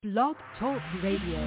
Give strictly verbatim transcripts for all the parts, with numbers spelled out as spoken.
Blog Talk Radio.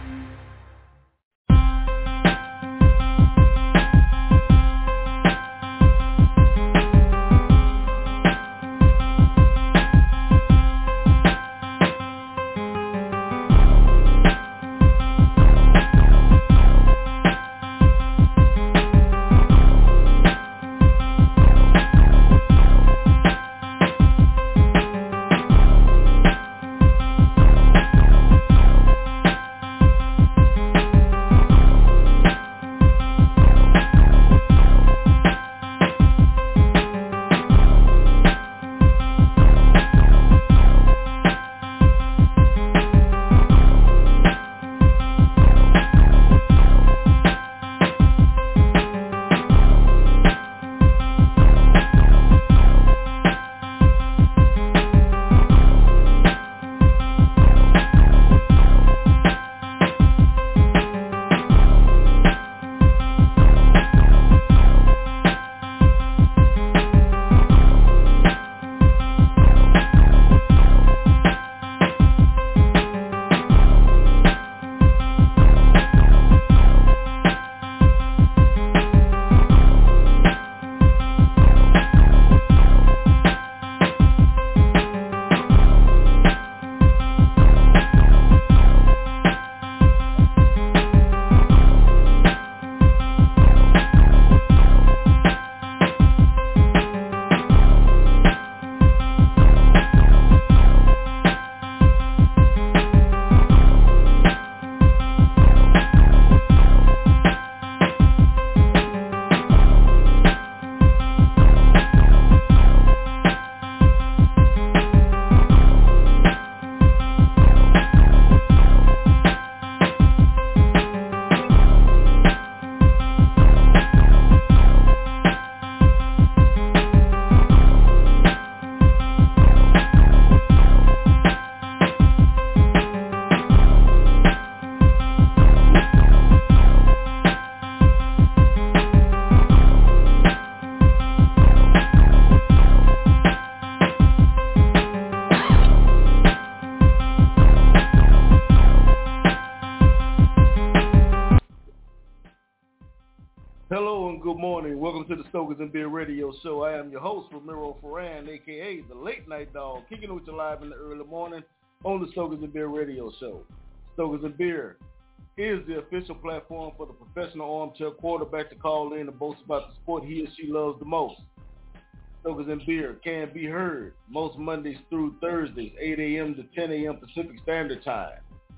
To the Stokers and Beer Radio Show. I am your host, Ramiro Ferran, a k a the Late Night Dog, kicking it with you live in the early morning on the Stokers and Beer Radio Show. Stokers and Beer is the official platform for the professional armchair quarterback to call in and boast about the sport he or she loves the most. Stokers and Beer can be heard most Mondays through Thursdays, eight a.m. to ten a.m. Pacific Standard Time.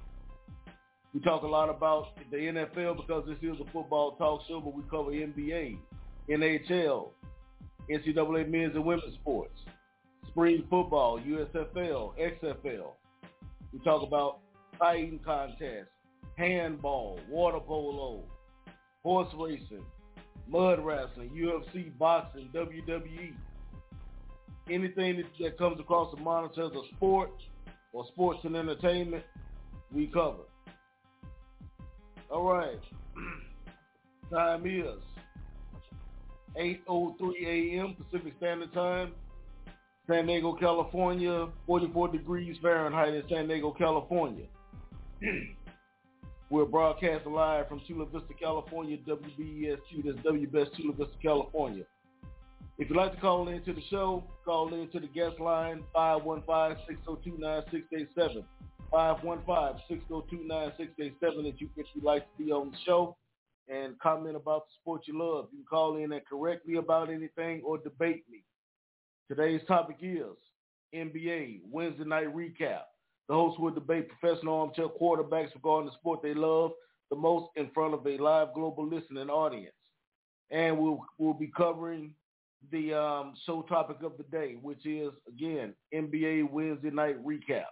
We talk a lot about the N F L because this is a football talk show, but we cover N B A, N H L, N C double A men's and women's sports, spring football, U S F L, X F L. We talk about fighting contests, handball, water polo, horse racing, mud wrestling, U F C, boxing, W W E. Anything that, that comes across the monitor as a sport or sports and entertainment, we cover. All right. Time is eight oh three a.m. Pacific Standard Time, San Diego, California, forty-four degrees Fahrenheit in San Diego, California. We're broadcasting live from Chula Vista, California, W B E S Q, that's W B E S Chula Vista, California. If you'd like to call into the show, call in to the guest line, five one five, six oh two, nine six eight seven, five one five, six oh two, nine six eight seven if, you, if you'd like to be on the show and comment about the sport you love. You can call in and correct me about anything or debate me. Today's topic is N B A Wednesday night recap. The hosts will debate professional armchair quarterbacks regarding the sport they love the most in front of a live global listening audience. And we'll, we'll be covering the um, show topic of the day, which is, again, N B A Wednesday night recap.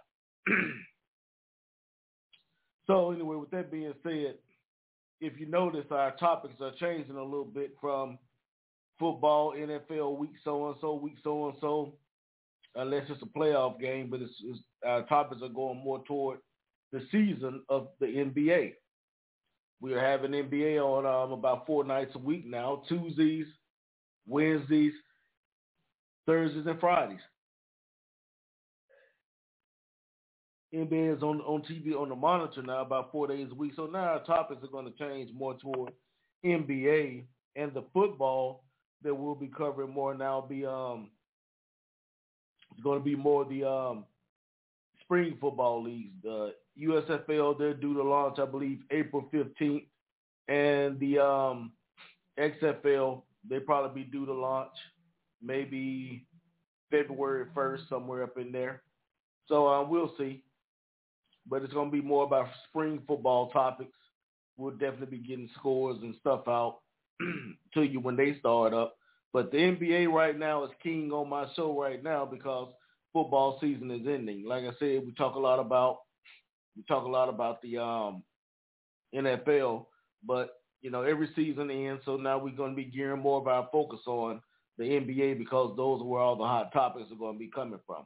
So anyway, with that being said, if you notice, our topics are changing a little bit from football, N F L, week so-and-so, week so-and-so, unless it's a playoff game, but it's, it's, our topics are going more toward the season of the N B A. We are having N B A on um, about four nights a week now, Tuesdays, Wednesdays, Thursdays, and Fridays. N B A is on on T V on the monitor now about four days a week. So now our topics are going to change more toward N B A and the football that we'll be covering more now. Be um, it's going to be more the um spring football leagues. The U S F L, they're due to launch, I believe, April fifteenth, and the um X F L, they probably be due to launch maybe February first, somewhere up in there. So uh, we'll see. But it's going to be more about spring football topics. We'll definitely be getting scores and stuff out to you when they start up. But the N B A right now is king on my show right now because football season is ending. Like I said, we talk a lot about we talk a lot about the um, N F L, but you know every season ends, so now we're going to be gearing more of our focus on the N B A because those are where all the hot topics are going to be coming from.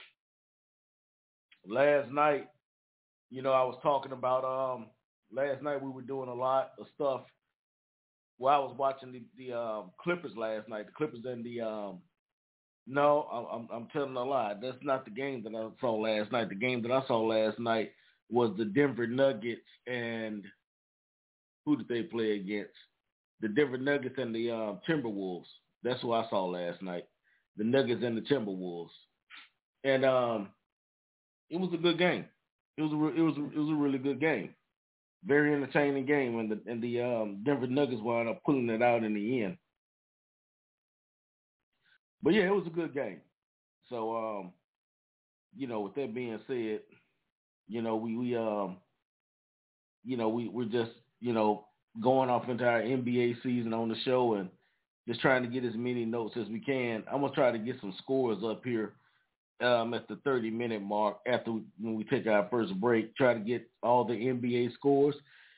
Last night, you know, I was talking about um, last night we were doing a lot of stuff. Well, I was watching the, the um, Clippers last night. The Clippers and the um, no, I'm, I'm telling a lie. That's not the game that I saw last night. The game that I saw last night was the Denver Nuggets and who did they play against? The Denver Nuggets and the um, Timberwolves. That's who I saw last night. The Nuggets and the Timberwolves, and um, it was a good game. It was a re- it was a, it was a really good game. Very entertaining game, and the and the um, Denver Nuggets wound up pulling it out in the end. But yeah, it was a good game. So um, you know, with that being said, you know we we um, you know we we're just you know going off into our N B A season on the show and just trying to get as many notes as we can. I'm gonna try to get some scores up here um, at the thirty minute mark after we, when we take our first break. Try to get all the N B A scores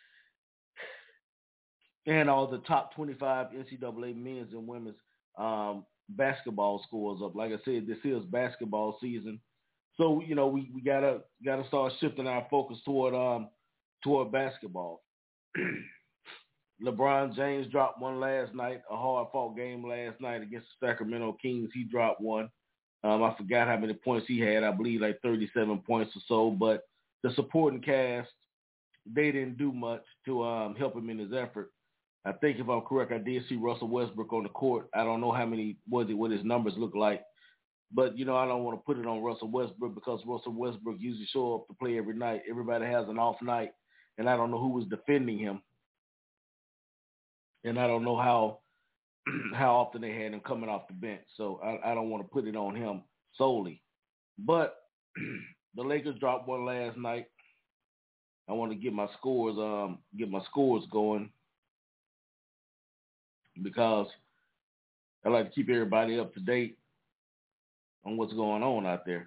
and all the top twenty-five N C double A men's and women's um, basketball scores up. Like I said, this is basketball season, so you know we, we gotta gotta start shifting our focus toward um toward basketball. LeBron James dropped one last night, a hard-fought game last night against the Sacramento Kings. He dropped one. Um, I forgot how many points he had. I believe like thirty-seven points or so. But the supporting cast, they didn't do much to um, help him in his effort. I think if I'm correct, I did see Russell Westbrook on the court. I don't know how many was it, what his numbers look like. But, you know, I don't want to put it on Russell Westbrook because Russell Westbrook usually show up to play every night. Everybody has an off night, and I don't know who was defending him. And I don't know how how often they had him coming off the bench. So I, I don't want to put it on him solely. But the Lakers dropped one last night. I want to get my scores um get my scores going because I like to keep everybody up to date on what's going on out there.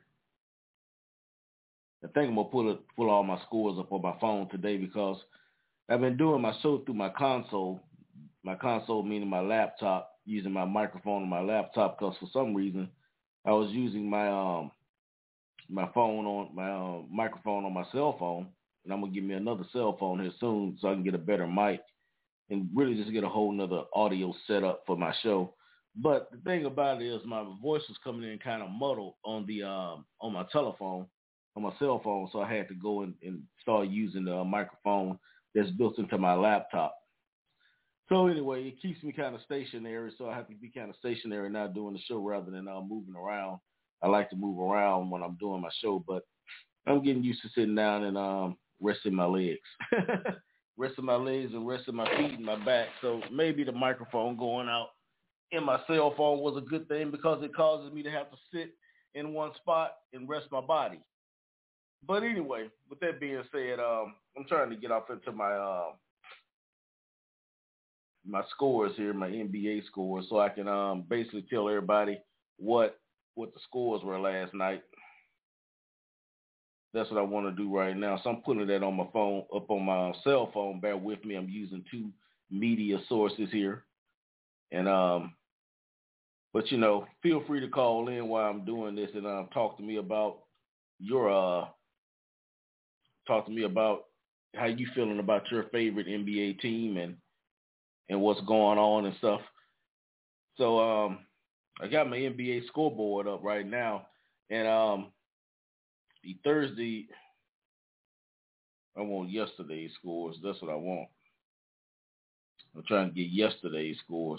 I think I'm gonna pull it, pull all my scores up on my phone today because I've been doing my show through my console. My console meaning my laptop, using my microphone on my laptop because for some reason I was using my um my phone on my uh, microphone on my cell phone, and I'm gonna give me another cell phone here soon so I can get a better mic and really just get a whole nother audio setup for my show. But the thing about it is my voice was coming in kind of muddled on the um on my telephone, on my cell phone, so I had to go and, and start using the microphone that's built into my laptop. So anyway, it keeps me kind of stationary, so I have to be kind of stationary now doing the show rather than uh, moving around. I like to move around when I'm doing my show, but I'm getting used to sitting down and um, resting my legs. resting my legs and resting my feet and my back. So maybe the microphone going out in my cell phone was a good thing because it causes me to have to sit in one spot and rest my body. But anyway, with that being said, um, I'm trying to get off into my uh, my scores here, my N B A scores, so I can um, basically tell everybody what what the scores were last night. That's what I want to do right now. So I'm putting that on my phone, up on my cell phone. Bear with me. I'm using two media sources here. And, um, but, you know, feel free to call in while I'm doing this and um, talk to me about your, uh, talk to me about how you feeling about your favorite N B A team and, and what's going on and stuff. So um, I got my N B A scoreboard up right now. And um, the Thursday I want yesterday's scores. That's what I want. I'm trying to get yesterday's scores.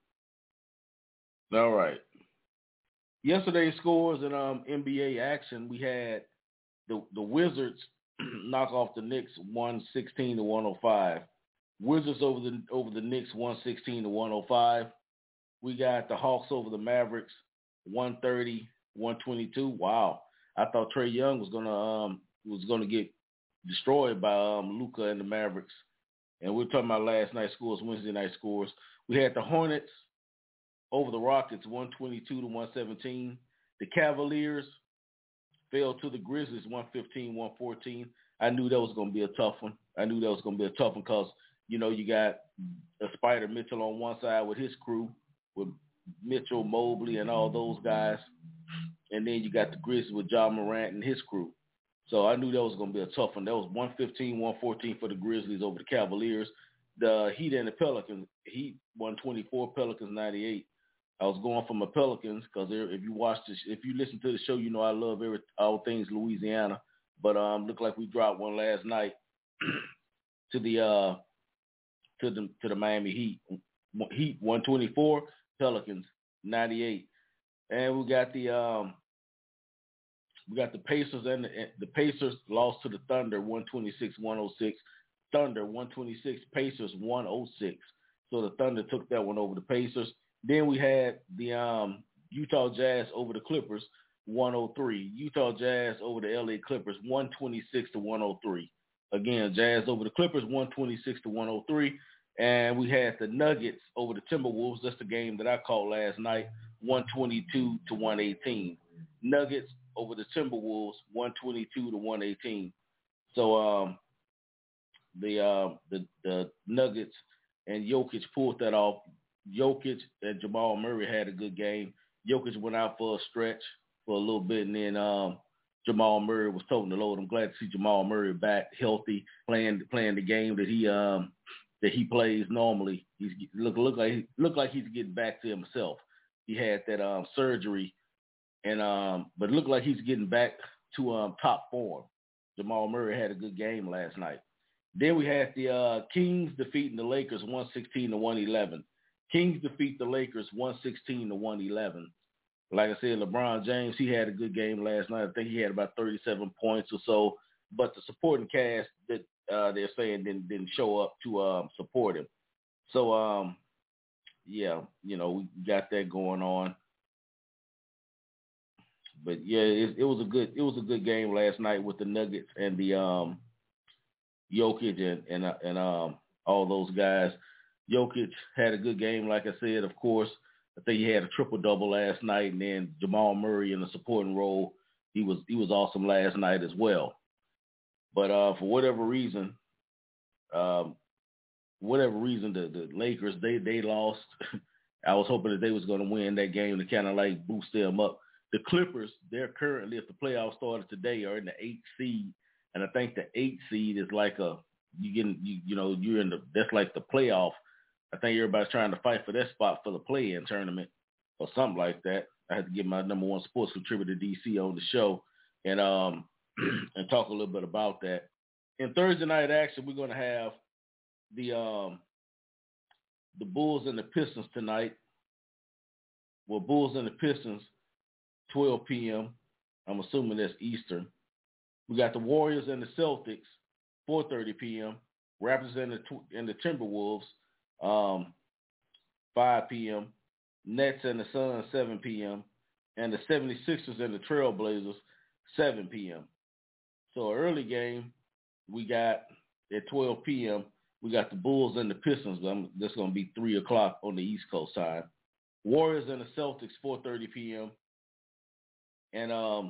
All right. Yesterday's scores in um, N B A action, we had the the Wizards knock off the Knicks one sixteen to one oh five. Wizards over the over the Knicks one sixteen to one oh five. We got the Hawks over the Mavericks one thirty, one twenty-two. Wow. I thought Trae Young was gonna um was gonna get destroyed by um Luka and the Mavericks. And we we're talking about last night's scores, Wednesday night scores. We had the Hornets over the Rockets one twenty-two to one seventeen. The Cavaliers fell to the Grizzlies one fifteen, one fourteen. I knew that was going to be a tough one. I knew that was going to be a tough one because, you know, you got a Spider Mitchell on one side with his crew, with Mitchell, Mobley, and all those guys. And then you got the Grizzlies with Ja Morant and his crew. So I knew that was going to be a tough one. That was one fifteen, one fourteen for the Grizzlies over the Cavaliers. The Heat and the Pelicans, Heat one twenty-four, Pelicans ninety-eight. I was going for my Pelicans because if you watch this, if you listen to the show, you know I love every, all things Louisiana. But um, looked like we dropped one last night to the uh to the to the Miami Heat. Heat one twenty-four, Pelicans ninety-eight, and we got the um we got the Pacers and the, the Pacers lost to the Thunder one twenty-six, one oh six. Thunder one twenty-six, Pacers one oh six. So the Thunder took that one over the Pacers. Then we had the um, Utah Jazz over the Clippers, one oh three. Utah Jazz over the L A Clippers, one twenty-six to one oh three. Again, Jazz over the Clippers, one twenty-six to one oh three. And we had the Nuggets over the Timberwolves. That's the game that I called last night, one twenty-two to one eighteen. Nuggets over the Timberwolves, one twenty-two to one eighteen. So um, the, uh, the the Nuggets and Jokic pulled that off. Jokic and Jamal Murray had a good game. Jokic went out for a stretch for a little bit, and then um, Jamal Murray was toting the load. I'm glad to see Jamal Murray back healthy, playing playing the game that he um, that he plays normally. He's look look like look like he's getting back to himself. He had that um, surgery, and um, but it looked like he's getting back to um, top form. Jamal Murray had a good game last night. Then we had the uh, Kings defeating the Lakers one sixteen to one eleven. Kings defeat the Lakers one sixteen to one eleven. Like I said, LeBron James, he had a good game last night. I think he had about thirty-seven points or so. But the supporting cast that uh, they're saying didn't, didn't show up to um, support him. So, um, yeah, you know, we got that going on. But yeah, it, it was a good it was a good game last night with the Nuggets and the um, Jokic and and, uh, and um, all those guys. Jokic had a good game, like I said, of course. I think he had a triple-double last night, and then Jamal Murray in the supporting role, he was he was awesome last night as well. But uh, for whatever reason, um, whatever reason, the, the Lakers, they, they lost. I was hoping that they was going to win that game to kind of like boost them up. The Clippers, they're currently, if the playoffs started today, are in the eighth seed, and I think the eighth seed is like a, you getting, you, you know, you're in the, that's like the playoff. I think everybody's trying to fight for that spot for the play-in tournament or something like that. I had to get my number one sports contributor, D C, on the show and um and talk a little bit about that. In Thursday night action, we're going to have the um the Bulls and the Pistons tonight. Well, Bulls and the Pistons, twelve p.m. I'm assuming that's Eastern. We got the Warriors and the Celtics, four thirty p.m. Raptors and the and the Timberwolves, um, five p.m. Nets and the Suns, seven p.m. And the seventy-sixers and the Trailblazers, seven p.m. So early game, we got at twelve p.m., we got the Bulls and the Pistons. That's going to be three o'clock on the East Coast time. Warriors and the Celtics, four thirty p.m. And um,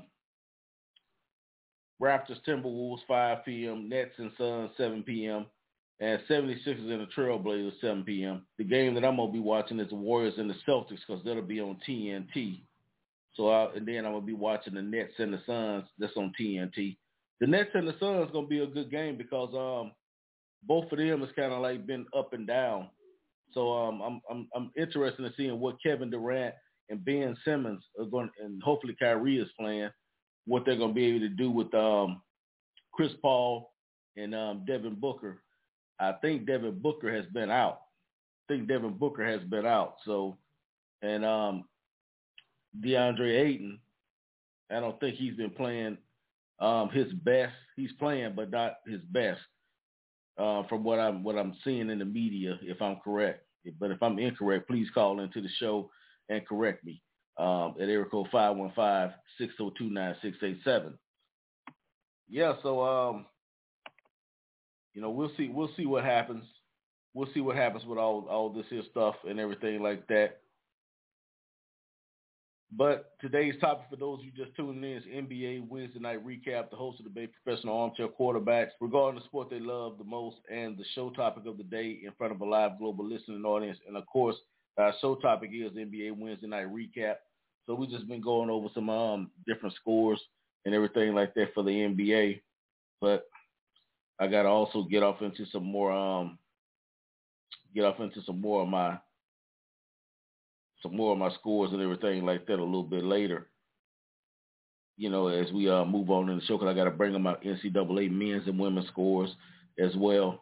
Raptors, Timberwolves, five p.m. Nets and Suns, seven p.m. And seventy-sixers and the Trailblazers, seven p.m. The game that I'm going to be watching is the Warriors and the Celtics because that'll be on T N T. So I, and then I'm going to be watching the Nets and the Suns. That's on T N T. The Nets and the Suns going to be a good game because um, both of them has kind of like been up and down. So um, I'm I'm I'm interested in seeing what Kevin Durant and Ben Simmons are going, and hopefully Kyrie is playing, what they're going to be able to do with um, Chris Paul and um, Devin Booker. I think Devin Booker has been out. I think Devin Booker has been out. So, and um, DeAndre Ayton, I don't think he's been playing um, his best. He's playing, but not his best. Uh, from what I'm what I'm seeing in the media, if I'm correct. But if I'm incorrect, please call into the show and correct me um, at area code five one five, six oh two, nine six eight seven. Yeah, so um, you know, we'll see we'll see what happens. We'll see what happens with all all this here stuff and everything like that. But today's topic, for those of you just tuning in, is N B A Wednesday Night Recap, the host of the debate, Professional Armchair Quarterbacks, regarding the sport they love the most, and the show topic of the day in front of a live global listening audience. And, of course, our show topic is N B A Wednesday Night Recap. So we've just been going over some um, different scores and everything like that for the N B A. But I got to also get off into some more um, get off into some more of my some more of my scores and everything like that a little bit later, you know, as we uh, move on in the show, because I got to bring them out N C double A men's and women's scores as well.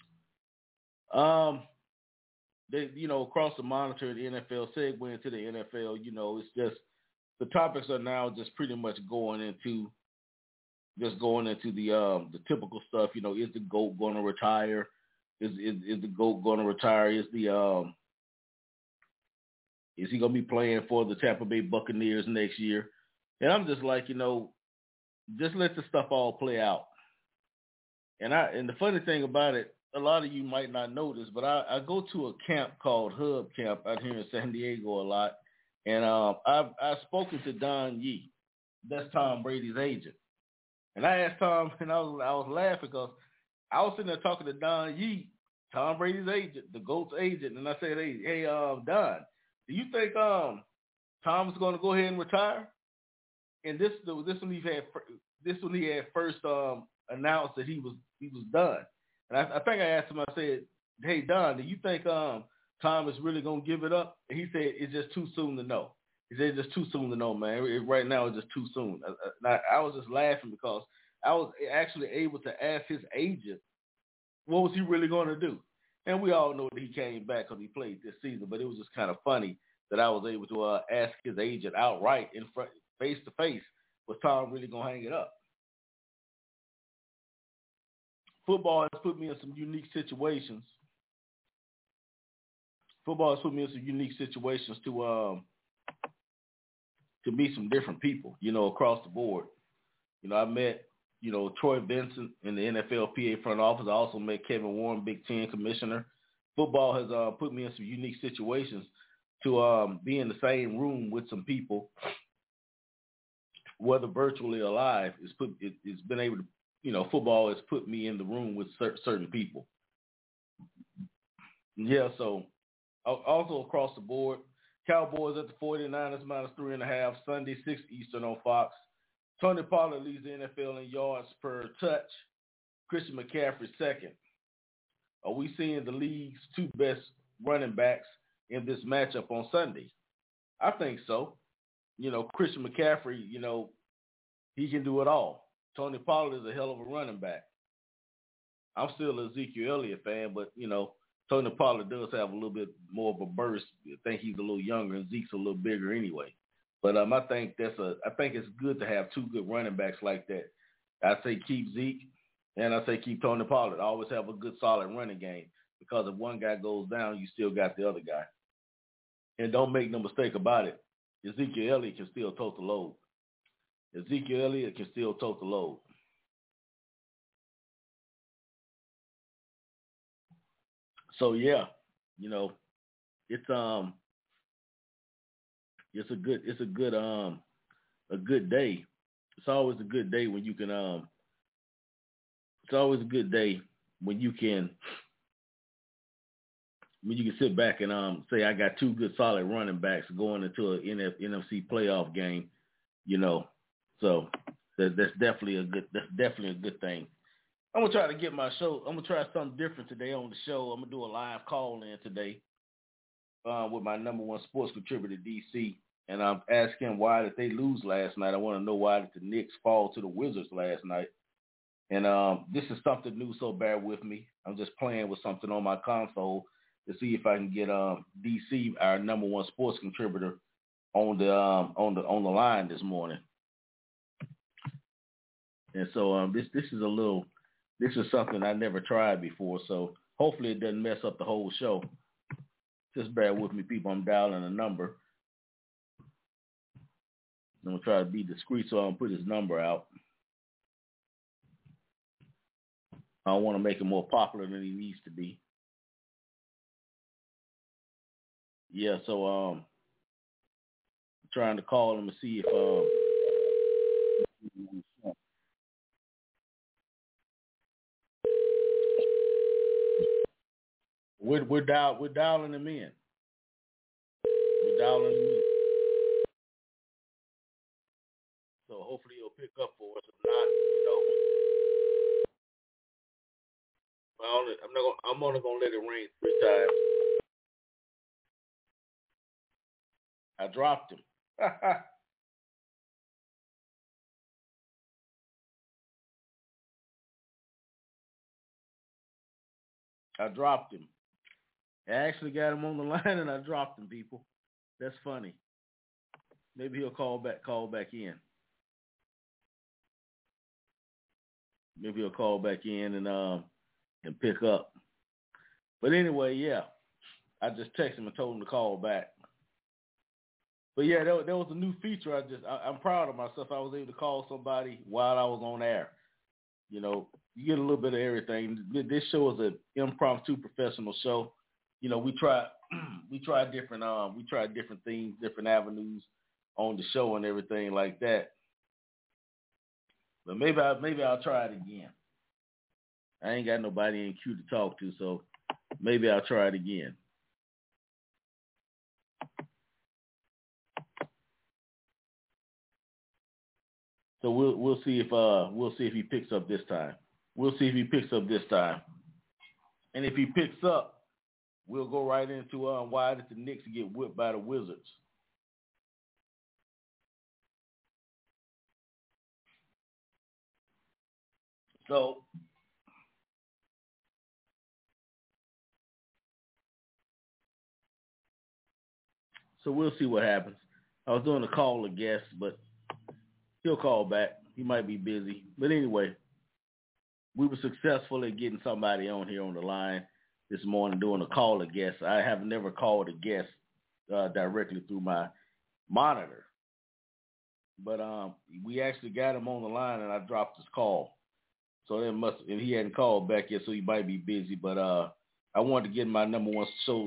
Um, they, you know, across the monitor, the N F L segue into the N F L, you know, it's just the topics are now just pretty much going into just going into the um, the typical stuff. You know, is the GOAT going to retire? Is is, is the GOAT going to retire? Is the um, Is he going to be playing for the Tampa Bay Buccaneers next year? And I'm just like, you know, just let the stuff all play out. And I and the funny thing about it, a lot of you might not know this, but I, I go to a camp called Hub Camp out here in San Diego a lot. And um, I've, I've spoken to Don Yee. That's Tom Brady's agent. And I asked Tom, and I was, I was laughing because I was sitting there talking to Don Yee, Tom Brady's agent, the GOAT's agent. And I said, hey, hey, uh, Don, do you think um Tom's going to go ahead and retire? And this this when he had this when he had first um announced that he was he was done. And I, I think I asked him. I said, "Hey Don, do you think um Tom is really going to give it up?" And he said, "It's just too soon to know." He said, "It's just too soon to know, man. It, right now, it's just too soon." I, I, I was just laughing because I was actually able to ask his agent, what was he really going to do? And we all know that he came back because he played this season, but it was just kind of funny that I was able to uh, ask his agent outright in front, face to face, was Tom really going to hang it up? Football has put me in some unique situations. Football has put me in some unique situations to um, to meet some different people, you know, across the board. You know, I met, you know, Troy Vincent in the N F L P A front office. I also met Kevin Warren, Big Ten commissioner. Football has uh, put me in some unique situations to um, be in the same room with some people, whether virtually or live. It's put it, it's been able to, you know, football has put me in the room with cer- certain people. Yeah, so also across the board, Cowboys at the forty-niners minus three and a half Sunday, six Eastern on Fox. Tony Pollard leads the N F L in yards per touch. Christian McCaffrey second. Are we seeing the league's two best running backs in this matchup on Sunday? I think so. You know, Christian McCaffrey, you know, he can do it all. Tony Pollard is a hell of a running back. I'm still an Ezekiel Elliott fan, but, you know, Tony Pollard does have a little bit more of a burst. I think he's a little younger, and Zeke's a little bigger anyway. But um, I think that's a. I think it's good to have two good running backs like that. I say keep Zeke, and I say keep Tony Pollard. Always have a good, solid running game, because if one guy goes down, you still got the other guy. And don't make no mistake about it, Ezekiel Elliott can still tote the load. Ezekiel Elliott can still tote the load. So yeah, you know, it's um, it's a good, it's a good um, a good day. It's always a good day when you can um. It's always a good day when you can when you can sit back and um say I got two good solid running backs going into an N F C playoff game, you know. So that, that's definitely a good that's definitely a good thing. I'm gonna try to get my show. I'm gonna try something different today on the show. I'm gonna do a live call in today uh, with my number one sports contributor, D C, and I'm asking why did they lose last night. I want to know why did the Knicks fall to the Wizards last night. And um, this is something new, so bear with me. I'm just playing with something on my console to see if I can get um, D C, our number one sports contributor, on the um, on the on the line this morning. And so um, this this is a little this is something I never tried before. So hopefully it doesn't mess up the whole show. Just bear with me, people. I'm dialing a number. I'm gonna try to be discreet, so I don't put his number out. I don't want to make him more popular than he needs to be. Yeah, so um, I'm trying to call him and see if um, we're we're dial we're dialing him in. We're dialing him in. So hopefully he'll pick up for us. If not, you know, I only, I'm not gonna, I'm only gonna let it ring three times. I dropped him. I dropped him. I actually got him on the line and I dropped him, people. That's funny. Maybe he'll call back call back in. Maybe he'll call back in and um and pick up. But anyway, yeah. I just texted him and told him to call back. But yeah, there, there was a new feature. I just I, I'm proud of myself. I was able to call somebody while I was on air. You know, you get a little bit of everything. This show is an impromptu professional show. You know, we try we try different um we try different things, different avenues on the show and everything like that. But maybe I maybe I'll try it again. I ain't got nobody in queue to talk to, so maybe I'll try it again. So we'll we'll see if uh we'll see if he picks up this time. We'll see if he picks up this time. And if he picks up, we'll go right into uh, why did the Knicks get whipped by the Wizards. So so we'll see what happens. I was doing a call a guest, but he'll call back. He might be busy. But anyway, we were successful at getting somebody on here on the line this morning doing a call a guest. I have never called a guest uh, directly through my monitor. But um, we actually got him on the line, and I dropped his call. So that must, and he hadn't called back yet, so he might be busy. But uh, I wanted to get my number one show.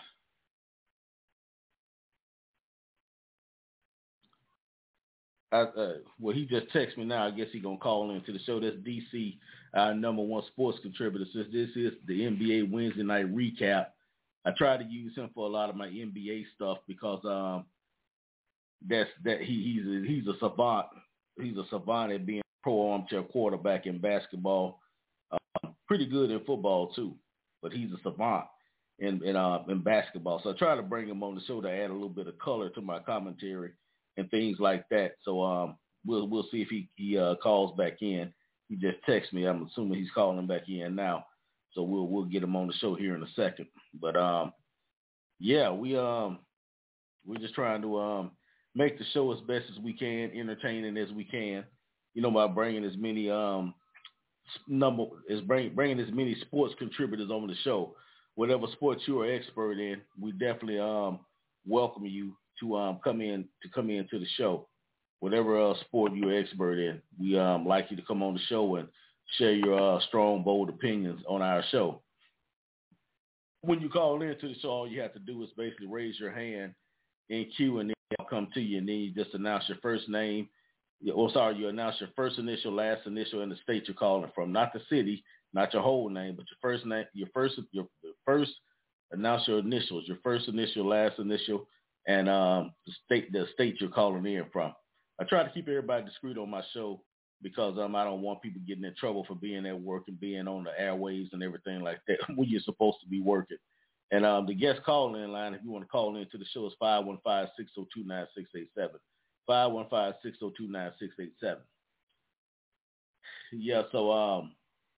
I, uh, well, he just texted me now. I guess he's going to call into the show. That's D C, our number one sports contributor. Since this is the N B A Wednesday night recap, I try to use him for a lot of my N B A stuff because um, that's that he, he's a, he's a savant. He's a savant at being a pro armchair quarterback in basketball. Uh, pretty good in football too, but he's a savant in in, uh, in basketball. So I try to bring him on the show to add a little bit of color to my commentary and things like that. So um, we'll we'll see if he he uh, calls back in. He just texted me. I'm assuming he's calling back in now. So we'll we'll get him on the show here in a second. But um, yeah, we um we're just trying to um make the show as best as we can, entertaining as we can. You know, by bringing as many um number is bring, bringing as many sports contributors on the show. Whatever sports you are expert in, we definitely um welcome you to um come in to come into the show. Whatever uh, sport you're expert in, we um like you to come on the show and share your uh, strong, bold opinions on our show. When you call into the show, all you have to do is basically raise your hand in queue, and then I'll come to you, and then you just announce your first name. Or sorry, you announce your first initial, last initial, and the state you're calling from, not the city, not your whole name, but your first name, your first, your first. Announce your initials, your first initial, last initial, and um, the state, the state you're calling in from. I try to keep everybody discreet on my show because um, I don't want people getting in trouble for being at work and being on the airwaves and everything like that when you're supposed to be working. And um, the guest call-in line, if you want to call into the show, is five one five, six oh two, nine six eight seven. five one five, six oh two, nine six eight seven. yeah, so um,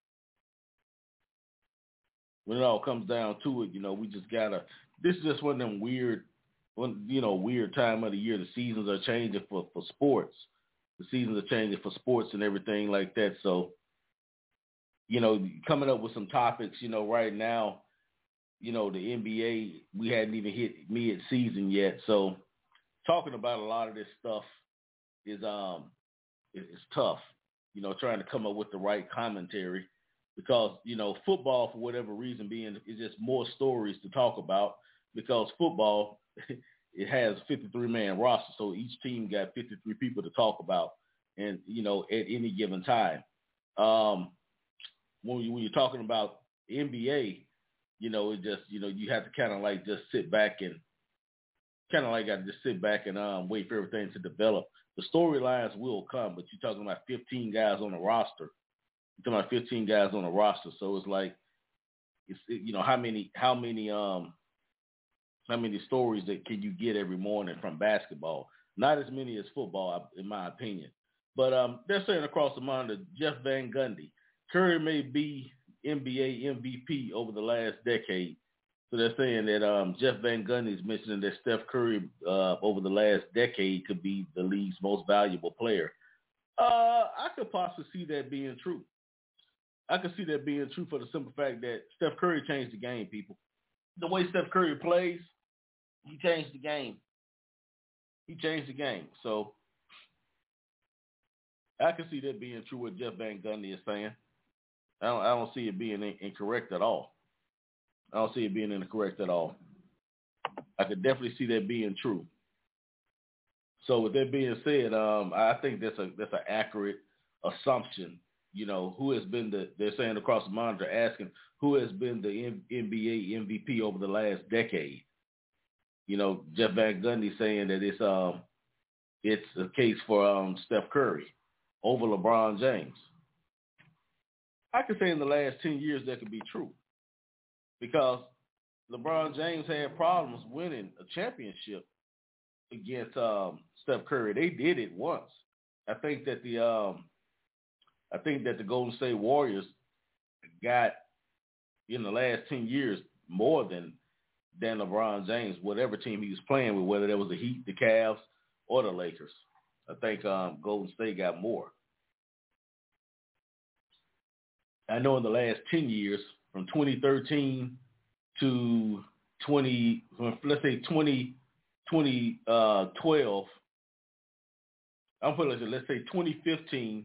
when it all comes down to it, you know, we just gotta. This is just one of them weird, one you know, weird time of the year. The seasons are changing for for sports. The seasons are changing for sports and everything like that. So, you know, coming up with some topics, you know, right now, you know, the N B A, we hadn't even hit mid-season yet. So talking about a lot of this stuff is um is, is tough. You know, trying to come up with the right commentary because you know football, for whatever reason, being is just more stories to talk about because football it has a fifty-three man roster, so each team got fifty-three people to talk about, and you know at any given time. Um, when, you, when you're talking about N B A, you know it just you know you have to kind of like just sit back and kind of like got to just sit back and um, wait for everything to develop. The storylines will come, but you're talking about fifteen guys on the roster. You're talking about fifteen guys on the roster, so it's like it's it, you know how many how many um how many stories that can you get every morning from basketball? Not as many as football, in my opinion. But um, they're saying across the monitor, Jeff Van Gundy, Curry may be N B A M V P over the last decade. So they're saying that um, Jeff Van Gundy is mentioning that Steph Curry uh, over the last decade could be the league's most valuable player. Uh, I could possibly see that being true. I could see that being true for the simple fact that Steph Curry changed the game, people. The way Steph Curry plays, he changed the game. He changed the game. So I can see that being true what Jeff Van Gundy is saying. I don't, I don't see it being in, incorrect at all. I don't see it being incorrect at all. I could definitely see that being true. So with that being said, um, I think that's a that's an accurate assumption. You know, who has been the they're saying across the monitor asking who has been the N B A M V P over the last decade. You know, Jeff Van Gundy saying that it's um it's a case for um Steph Curry over LeBron James. I could say in the last ten years that could be true because LeBron James had problems winning a championship against um, Steph Curry. They did it once. I think that the um, I think that the Golden State Warriors got in the last ten years more than than LeBron James, whatever team he was playing with, whether that was the Heat, the Cavs, or the Lakers. I think um, Golden State got more. I know in the last ten years, from twenty thirteen to twenty, let's say twenty, twenty twelve, I'm putting it, let's say twenty fifteen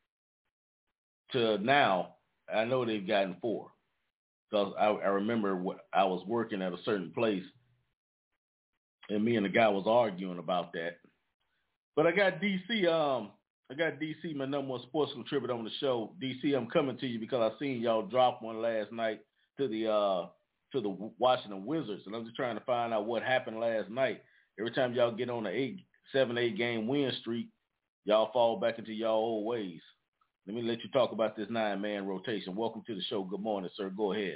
to now, I know they've gotten four. Because I, I remember what, I was working at a certain place, and me and the guy was arguing about that. But I got D C, um, I got D C, my number one sports contributor on the show. D C, I'm coming to you because I seen y'all drop one last night to the uh, to the Washington Wizards, and I'm just trying to find out what happened last night. Every time y'all get on an eight, seven, eight game win streak, y'all fall back into y'all old ways. Let me let you talk about this nine-man rotation. Welcome to the show. Good morning, sir. Go ahead.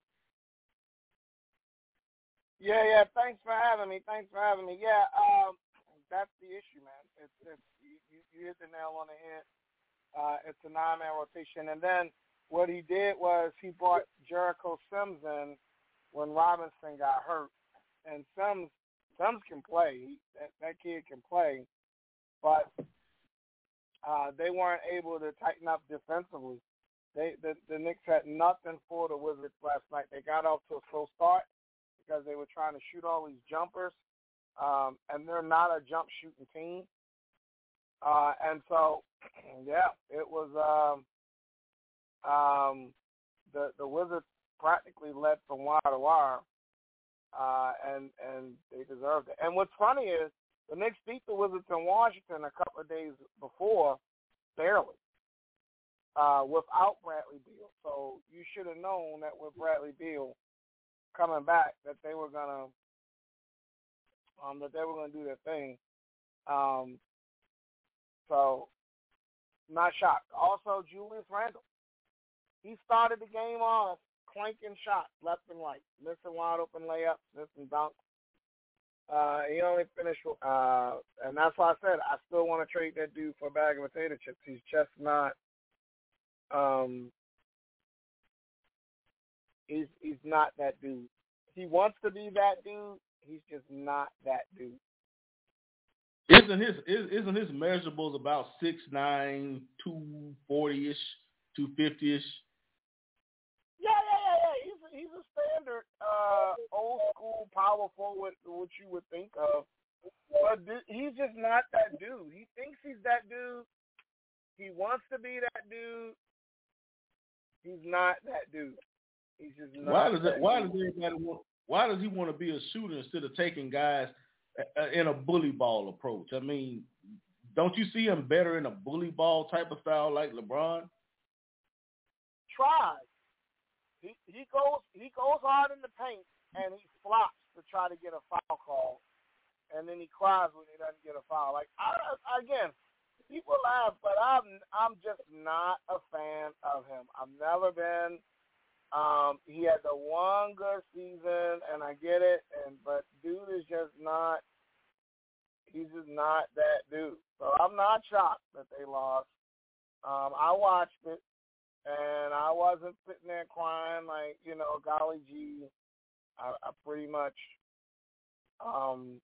Yeah, yeah. Thanks for having me. Thanks for having me. Yeah, um, that's the issue, man. It's, it's you, you hit the nail on the head. Uh, it's a nine-man rotation, and then what he did was he brought Jericho Sims in when Robinson got hurt, and Sims Sims can play. He, that, that kid can play, but uh, they weren't able to tighten up defensively. They the, the Knicks had nothing for the Wizards last night. They got off to a slow start because they were trying to shoot all these jumpers, um, and they're not a jump shooting team. Uh, and so, yeah, it was um, um, the the Wizards practically led from wire to wire, uh, and and they deserved it. And what's funny is the Knicks beat the Wizards in Washington a couple of days before, barely, uh, without Bradley Beal. So you should have known that with Bradley Beal coming back, that they were gonna um, that they were gonna do their thing. Um, so not shocked. Also, Julius Randle, he started the game off clanking shots left and right, missing wide open layups, missing dunks. Uh, he only finished, uh, and that's why I said I still want to trade that dude for a bag of potato chips. He's just not Um, he's he's not that dude. He wants to be that dude. He's just not that dude. Isn't his isn't his measurables about six nine, two forty ish, two fifty ish? Yeah, yeah, yeah, yeah. He's a, he's a standard uh, old school power forward, what you would think of. But he's just not that dude. He thinks he's that dude. He wants to be that dude. He's not that dude. He's just not. Why does that it? Why dude. does everybody want? Why does he want to be a shooter instead of taking guys in a bully ball approach? I mean, don't you see him better in a bully ball type of style like LeBron? Try. He he goes he goes hard in the paint and he flops to try to get a foul call, and then he cries when he doesn't get a foul. Like I, again, people laugh, but I'm I'm just not a fan of him. I've never been. Um, he had the one good season, and I get it, and but dude is just not. He's just not that dude. So I'm not shocked that they lost. Um, I watched it, and I wasn't sitting there crying like, you know, golly gee. I, I pretty much, um,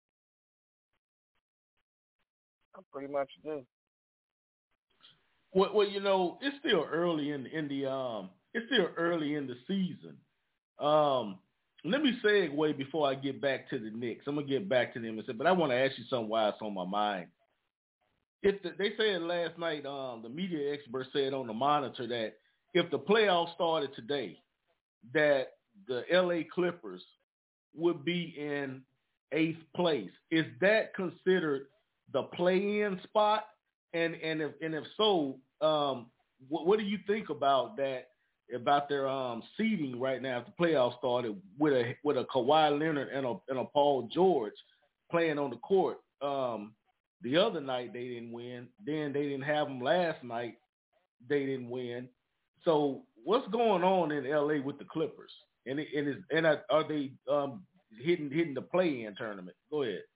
I pretty much do. Well, well, you know, it's still early in in the um, it's still early in the season. Um, let me segue before I get back to the Knicks. I'm gonna get back to them and say, but I want to ask you something while it's on my mind. If the, they said last night, um, the media expert said on the monitor that if the playoffs started today, that the L A Clippers would be in eighth place. Is that considered the play-in spot? And and if and if so, um, what, what do you think about that? About their um, seeding right now, if the playoffs started with a with a Kawhi Leonard and a and a Paul George playing on the court. Um, the other night they didn't win. Then they didn't have them last night. They didn't win. So what's going on in L A with the Clippers? And it, and is and are they um, hitting hitting the play-in tournament? Go ahead.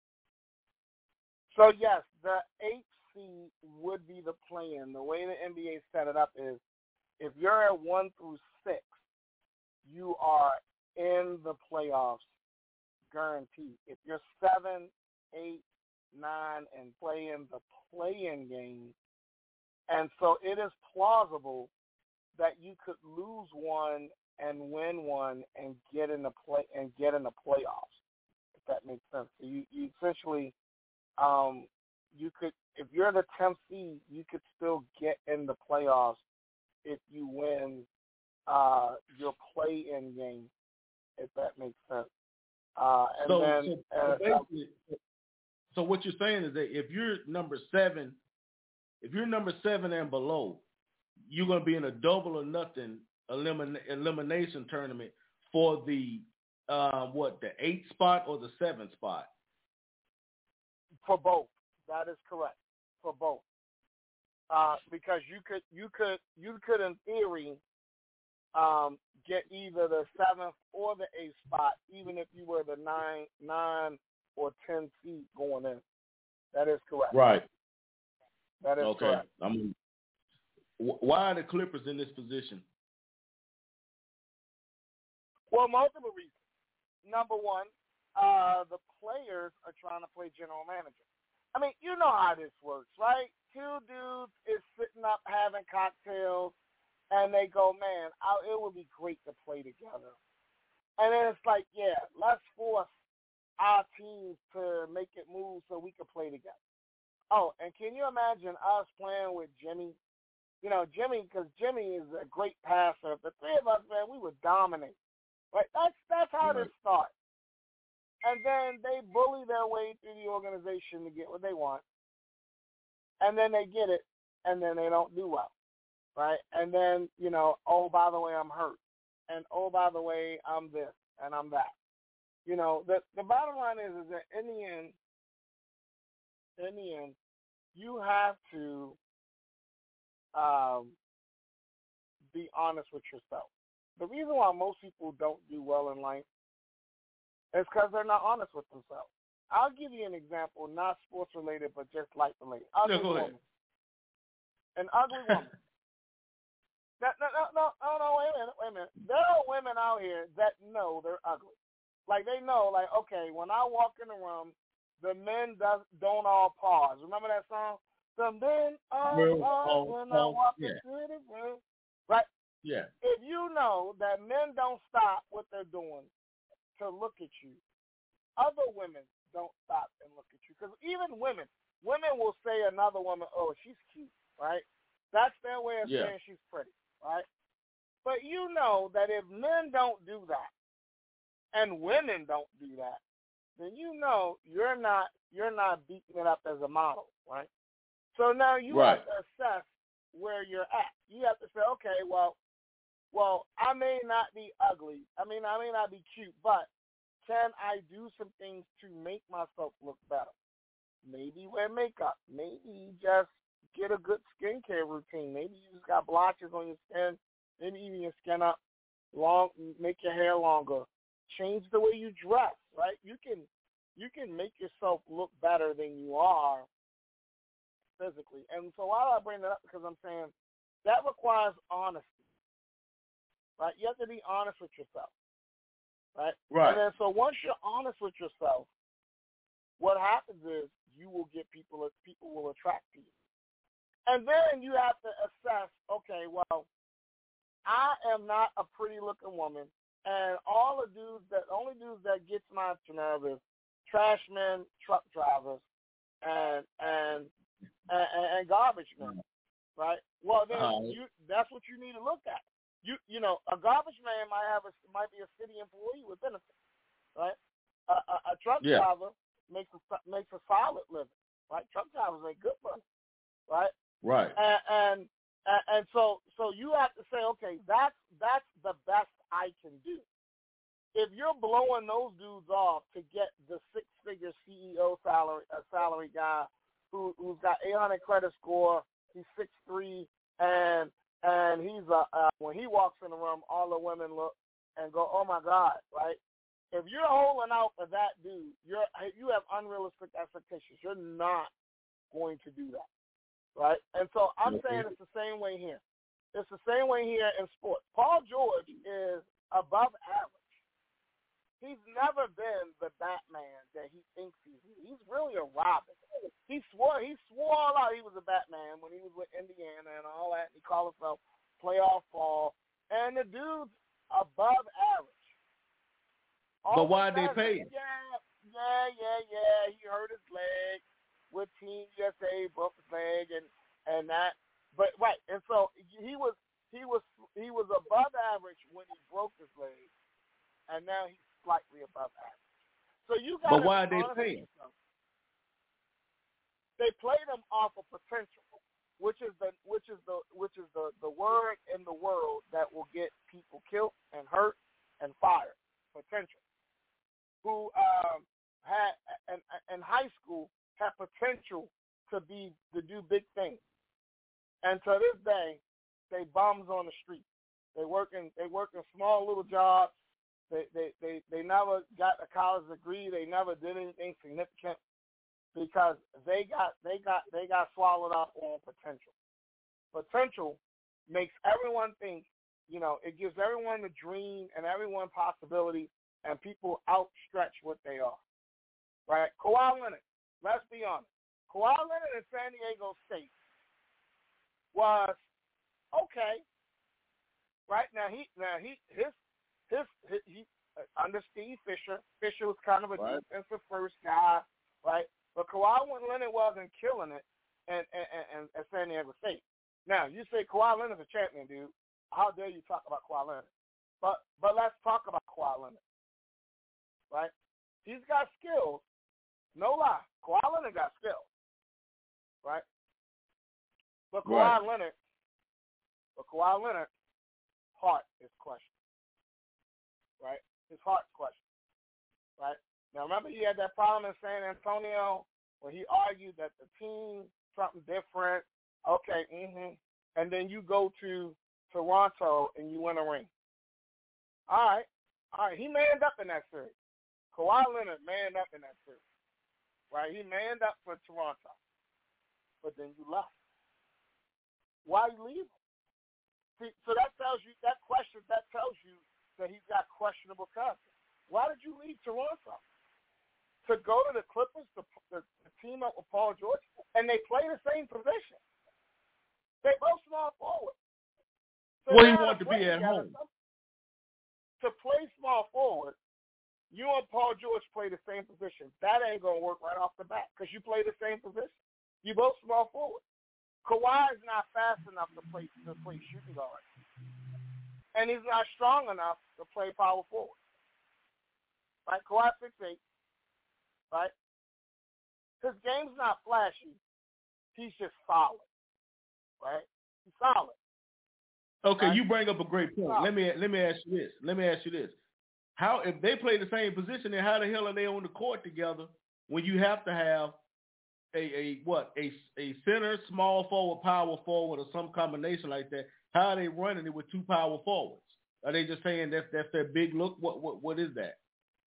So yes, the eighth seed would be the play-in. The way the N B A set it up is, if you're at one through six, you are in the playoffs, guaranteed. If you're seven, eight, nine, and play in the play-in game, and so it is plausible that you could lose one and win one and get in the play and get in the playoffs, if that makes sense. So you, you essentially, um, you could, if you're the tenth seed, you could still get in the playoffs if you win uh, your play-in game, if that makes sense. Uh, and so, then, so, uh, basically, so what you're saying is that if you're number seven, if you're number seven and below, you're going to be in a double or nothing elimin- elimination tournament for the uh, what, the eighth spot or the seventh spot? For both, that is correct. For both. Uh, because you could, you could, you could, in theory, um, get either the seventh or the eighth spot, even if you were the nine, nine or ten seed going in. That is correct. Right. That is okay. correct. I mean, why are the Clippers in this position? Well, multiple reasons. Number one, uh, the players are trying to play general manager. I mean, you know how this works, right? Two dudes is sitting up having cocktails, and they go, man, I, it would be great to play together. And then it's like, yeah, let's force our teams to make it move so we can play together. Oh, and can you imagine us playing with Jimmy? You know, Jimmy, because Jimmy is a great passer. The three of us, man, we would dominate. Right? That's, that's how Right. this starts. And then they bully their way through the organization to get what they want. And then they get it, and then they don't do well, right? And then, you know, oh, by the way, I'm hurt. And, oh, by the way, I'm this and I'm that. You know, the, the bottom line is, is that in the end, in the end, you have to um, be honest with yourself. The reason why most people don't do well in life is because they're not honest with themselves. I'll give you an example, not sports related, but just life related. Ugly Yeah, go ahead. woman. An ugly woman. No, no, no, no, no, no, wait a minute, wait a minute. There are women out here that know they're ugly. Like, they know, like, okay, when I walk in the room, the men does, don't all pause. Remember that song? The men all pause when I walk yeah. into the room. Right? Yeah. If you know that men don't stop what they're doing to look at you, other women don't stop and look at you. Because even women, women will say another woman, oh, she's cute, right? That's their way of yeah. saying she's pretty, right? But you know that if men don't do that, and women don't do that, then you know you're not you're not beating it up as a model, right? So now you right. have to assess where you're at. You have to say, okay, well, well, I may not be ugly. I mean, I may not be cute, but can I do some things to make myself look better? Maybe wear makeup. Maybe just get a good skincare routine. Maybe you just got blotches on your skin. Maybe even your skin up long, make your hair longer. Change the way you dress, right? You can you can make yourself look better than you are physically. And so why do I bring that up? Because I'm saying that requires honesty, right? You have to be honest with yourself, right? Right. And then so once you're honest with yourself, what happens is you will get people, people will attract to you. And then you have to assess, okay, well, I am not a pretty-looking woman, and all the dudes that, only dudes that gets my nerve is trash men, truck drivers, and and and, and garbage men, right? Well, then uh, you that's what you need to look at. You you know, a garbage man might have a might be a city employee with benefits, right? A, a, a truck yeah. driver makes a makes a solid living, right? Truck drivers make good money, right? Right. And, and and so so you have to say, okay, that's that's the best I can do. If you're blowing those dudes off to get the six-figure C E O salary, a salary guy who who's got eight hundred credit score, he's six three, and and he's a uh, when he walks in the room, all the women look and go, oh my God, right? If you're holding out for that dude, you're you have unrealistic expectations. You're not going to do that, right? And so I'm okay. saying it's the same way here. It's the same way here in sports. Paul George is above average. He's never been the Batman that he thinks he's. He's really a Robin. He swore he swore all out he was a Batman when he was with Indiana and all that. And he called himself playoff ball. And the dude's above average. All but why they pay him? Yeah, yeah, yeah, yeah. He hurt his leg with Team U S A, broke his leg, and and that. But right, and so he was he was he was above average when he broke his leg, and now he's slightly above average. So you got. But why are they paying? They played him off of potential, which is the which is the which is the, the word in the world that will get people killed and hurt and fired. Potential. Who um, had in, in high school had potential to be to do big things, and to this day, they bums on the street. They working they working small little jobs. They, they, they, they never got a college degree. They never did anything significant because they got they got they got swallowed up on potential. Potential makes everyone think, you know, it gives everyone a dream and everyone possibility, and people outstretch what they are. Right? Kawhi Leonard, let's be honest. Kawhi Leonard in San Diego State was okay. Right? Now he now he his His, his, he, uh, under Steve Fisher, Fisher was kind of a right. defensive first guy, right? But Kawhi Leonard wasn't killing it in, in, in, in San Diego State. Now, you say Kawhi Leonard's a champion, dude. How dare you talk about Kawhi Leonard? But but let's talk about Kawhi Leonard, right? He's got skills. No lie. Kawhi Leonard got skills, right? But Kawhi right. Leonard, but Kawhi Leonard, heart is questioned. Right? His heart's questioned. Right? Now, remember he had that problem in San Antonio where he argued that the team, something different. Okay, mm-hmm. And then you go to Toronto and you win a ring. All right. All right. He manned up in that series. Kawhi Leonard manned up in that series. Right? He manned up for Toronto. But then you left. Why you leave? See, so that tells you, that question, that tells you that he's got questionable character. Why did you leave Toronto? To go to the Clippers to, to, to team up with Paul George, and they play the same position. They both small forward. So well, he wanted to be at together, home. To play small forward, you and Paul George play the same position. That ain't going to work right off the bat because you play the same position. You both small forward. Kawhi is not fast enough to play to play shooting guard, and he's not strong enough to play power forward. Right? Kawhi six eight. Right? His game's not flashy. He's just solid. Right? He's solid. Okay, right? you bring up a great point. Solid. Let me let me ask you this. Let me ask you this. How if they play the same position, then how the hell are they on the court together when you have to have a, a what a a center, small forward, power forward, or some combination like that? How are they running it with two power forwards? Are they just saying that's that's their big look? What what what is that?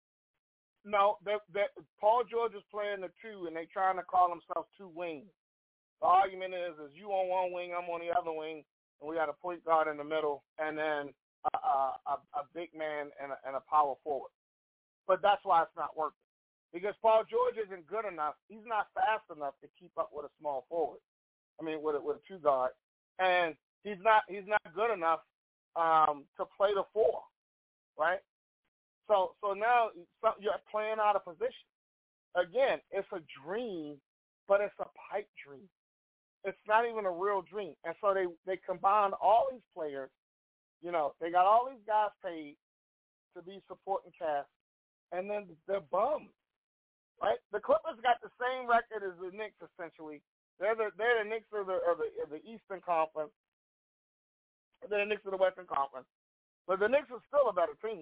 No, that that Paul George is playing the two, and they trying to call themselves two wings. The argument is, is you on one wing, I'm on the other wing, and we got a point guard in the middle, and then a, a, a big man and a, and a power forward. But that's why it's not working. Because Paul George isn't good enough. He's not fast enough to keep up with a small forward. I mean, with a, with a two guard, and he's not he's not good enough um, to play the four, right? So so now you're playing out of position. Again, it's a dream, but it's a pipe dream. It's not even a real dream. And so they, they combined all these players. You know, they got all these guys paid to be supporting cast, and then they're bums, right? The Clippers got the same record as the Knicks, essentially. They're the, they're the Knicks of the, of, the, of the Eastern Conference. They're the Knicks of the Western Conference. But the Knicks are still a better team.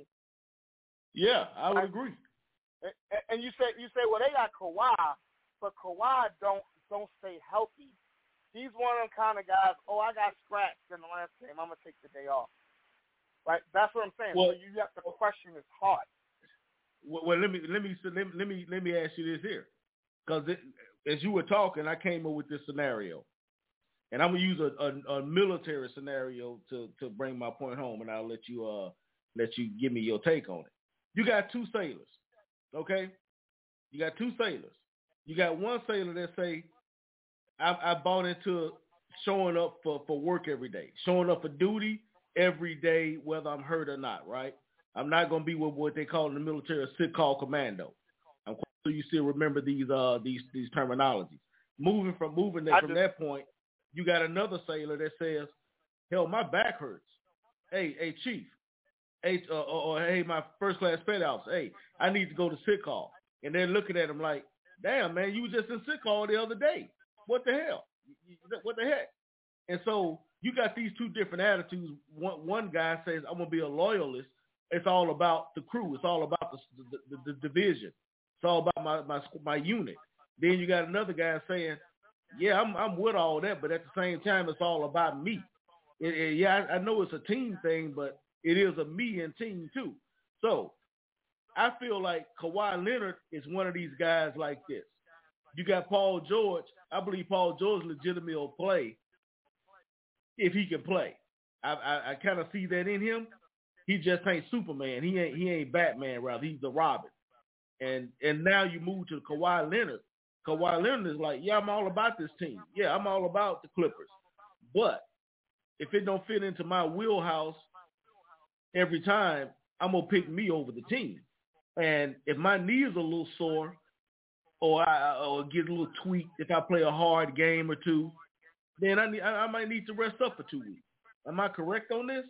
Yeah, I would right? agree. And, and you say, you say, well, they got Kawhi, but Kawhi don't don't stay healthy. He's one of them kind of guys, oh, I got scratched in the last game, I'm going to take the day off. Right? That's what I'm saying. Well, so you have to question his heart. Well, well let me let me let me let me let me ask you this here, because as you were talking, I came up with this scenario, and I'm gonna use a, a, a military scenario to, to bring my point home, and I'll let you uh let you give me your take on it. You got two sailors, okay? You got two sailors. You got one sailor that say, I, I bought into showing up for, for work every day, showing up for duty every day, whether I'm hurt or not, right? I'm not going to be with what they call in the military a sick call commando. I'm quite sure you still remember these uh these these terminologies. Moving from moving that, from that point, you got another sailor that says, hell, my back hurts. Hey, hey, chief. Hey, uh, or, or hey, my first class pet officer. Hey, I need to go to sick call. And they're looking at him like, damn, man, you was just in sick call the other day. What the hell? What the heck? And so you got these two different attitudes. One, one guy says, I'm going to be a loyalist. It's all about the crew. It's all about the, the, the, the division. It's all about my, my my unit. Then you got another guy saying, yeah, I'm I'm with all that, but at the same time, it's all about me. It, it, yeah, I, I know it's a team thing, but it is a me and team too. So I feel like Kawhi Leonard is one of these guys like this. You got Paul George. I believe Paul George legitimately will play if he can play. I I, I kind of see that in him. He just ain't Superman. He ain't he ain't Batman, rather. He's the Robin. And and now you move to Kawhi Leonard. Kawhi Leonard is like, yeah, I'm all about this team. Yeah, I'm all about the Clippers. But if it don't fit into my wheelhouse every time, I'm going to pick me over the team. And if my knee is a little sore or I or get a little tweaked if I play a hard game or two, then I need, I, I might need to rest up for two weeks. Am I correct on this?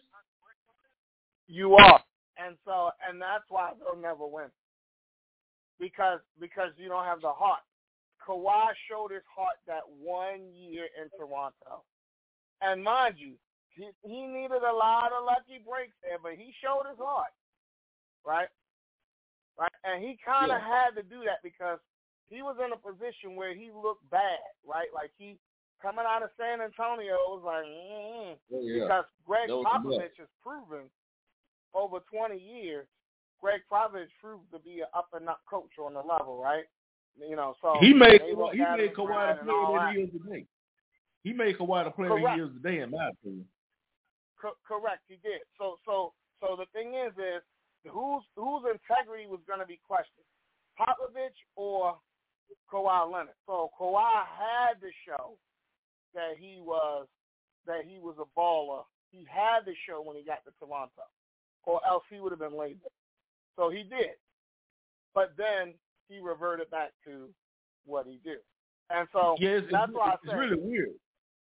You are. And so, and that's why they'll never win. Because because you don't have the heart. Kawhi showed his heart that one year in Toronto. And mind you, he, he needed a lot of lucky breaks there, but he showed his heart. Right? Right? And he kind of yeah. had to do that because he was in a position where he looked bad, right? Like he, coming out of San Antonio, was like, mm-hmm. oh, yeah. because Greg Popovich has proven over twenty years, Greg Popovich proved to be an up-and-up coach on the level, right? You know, so he made he made Kawhi the player that he is today. He made Kawhi the player Correct. he is today, in my opinion. Co- correct, he did. So so so the thing is is whose whose integrity was going to be questioned, Popovich or Kawhi Leonard. So Kawhi had to show that he was that he was a baller. He had to show when he got to Toronto, or else he would have been labeled. So he did, but then he reverted back to what he did, and so yeah, it's, that's it's, why I it's say really weird.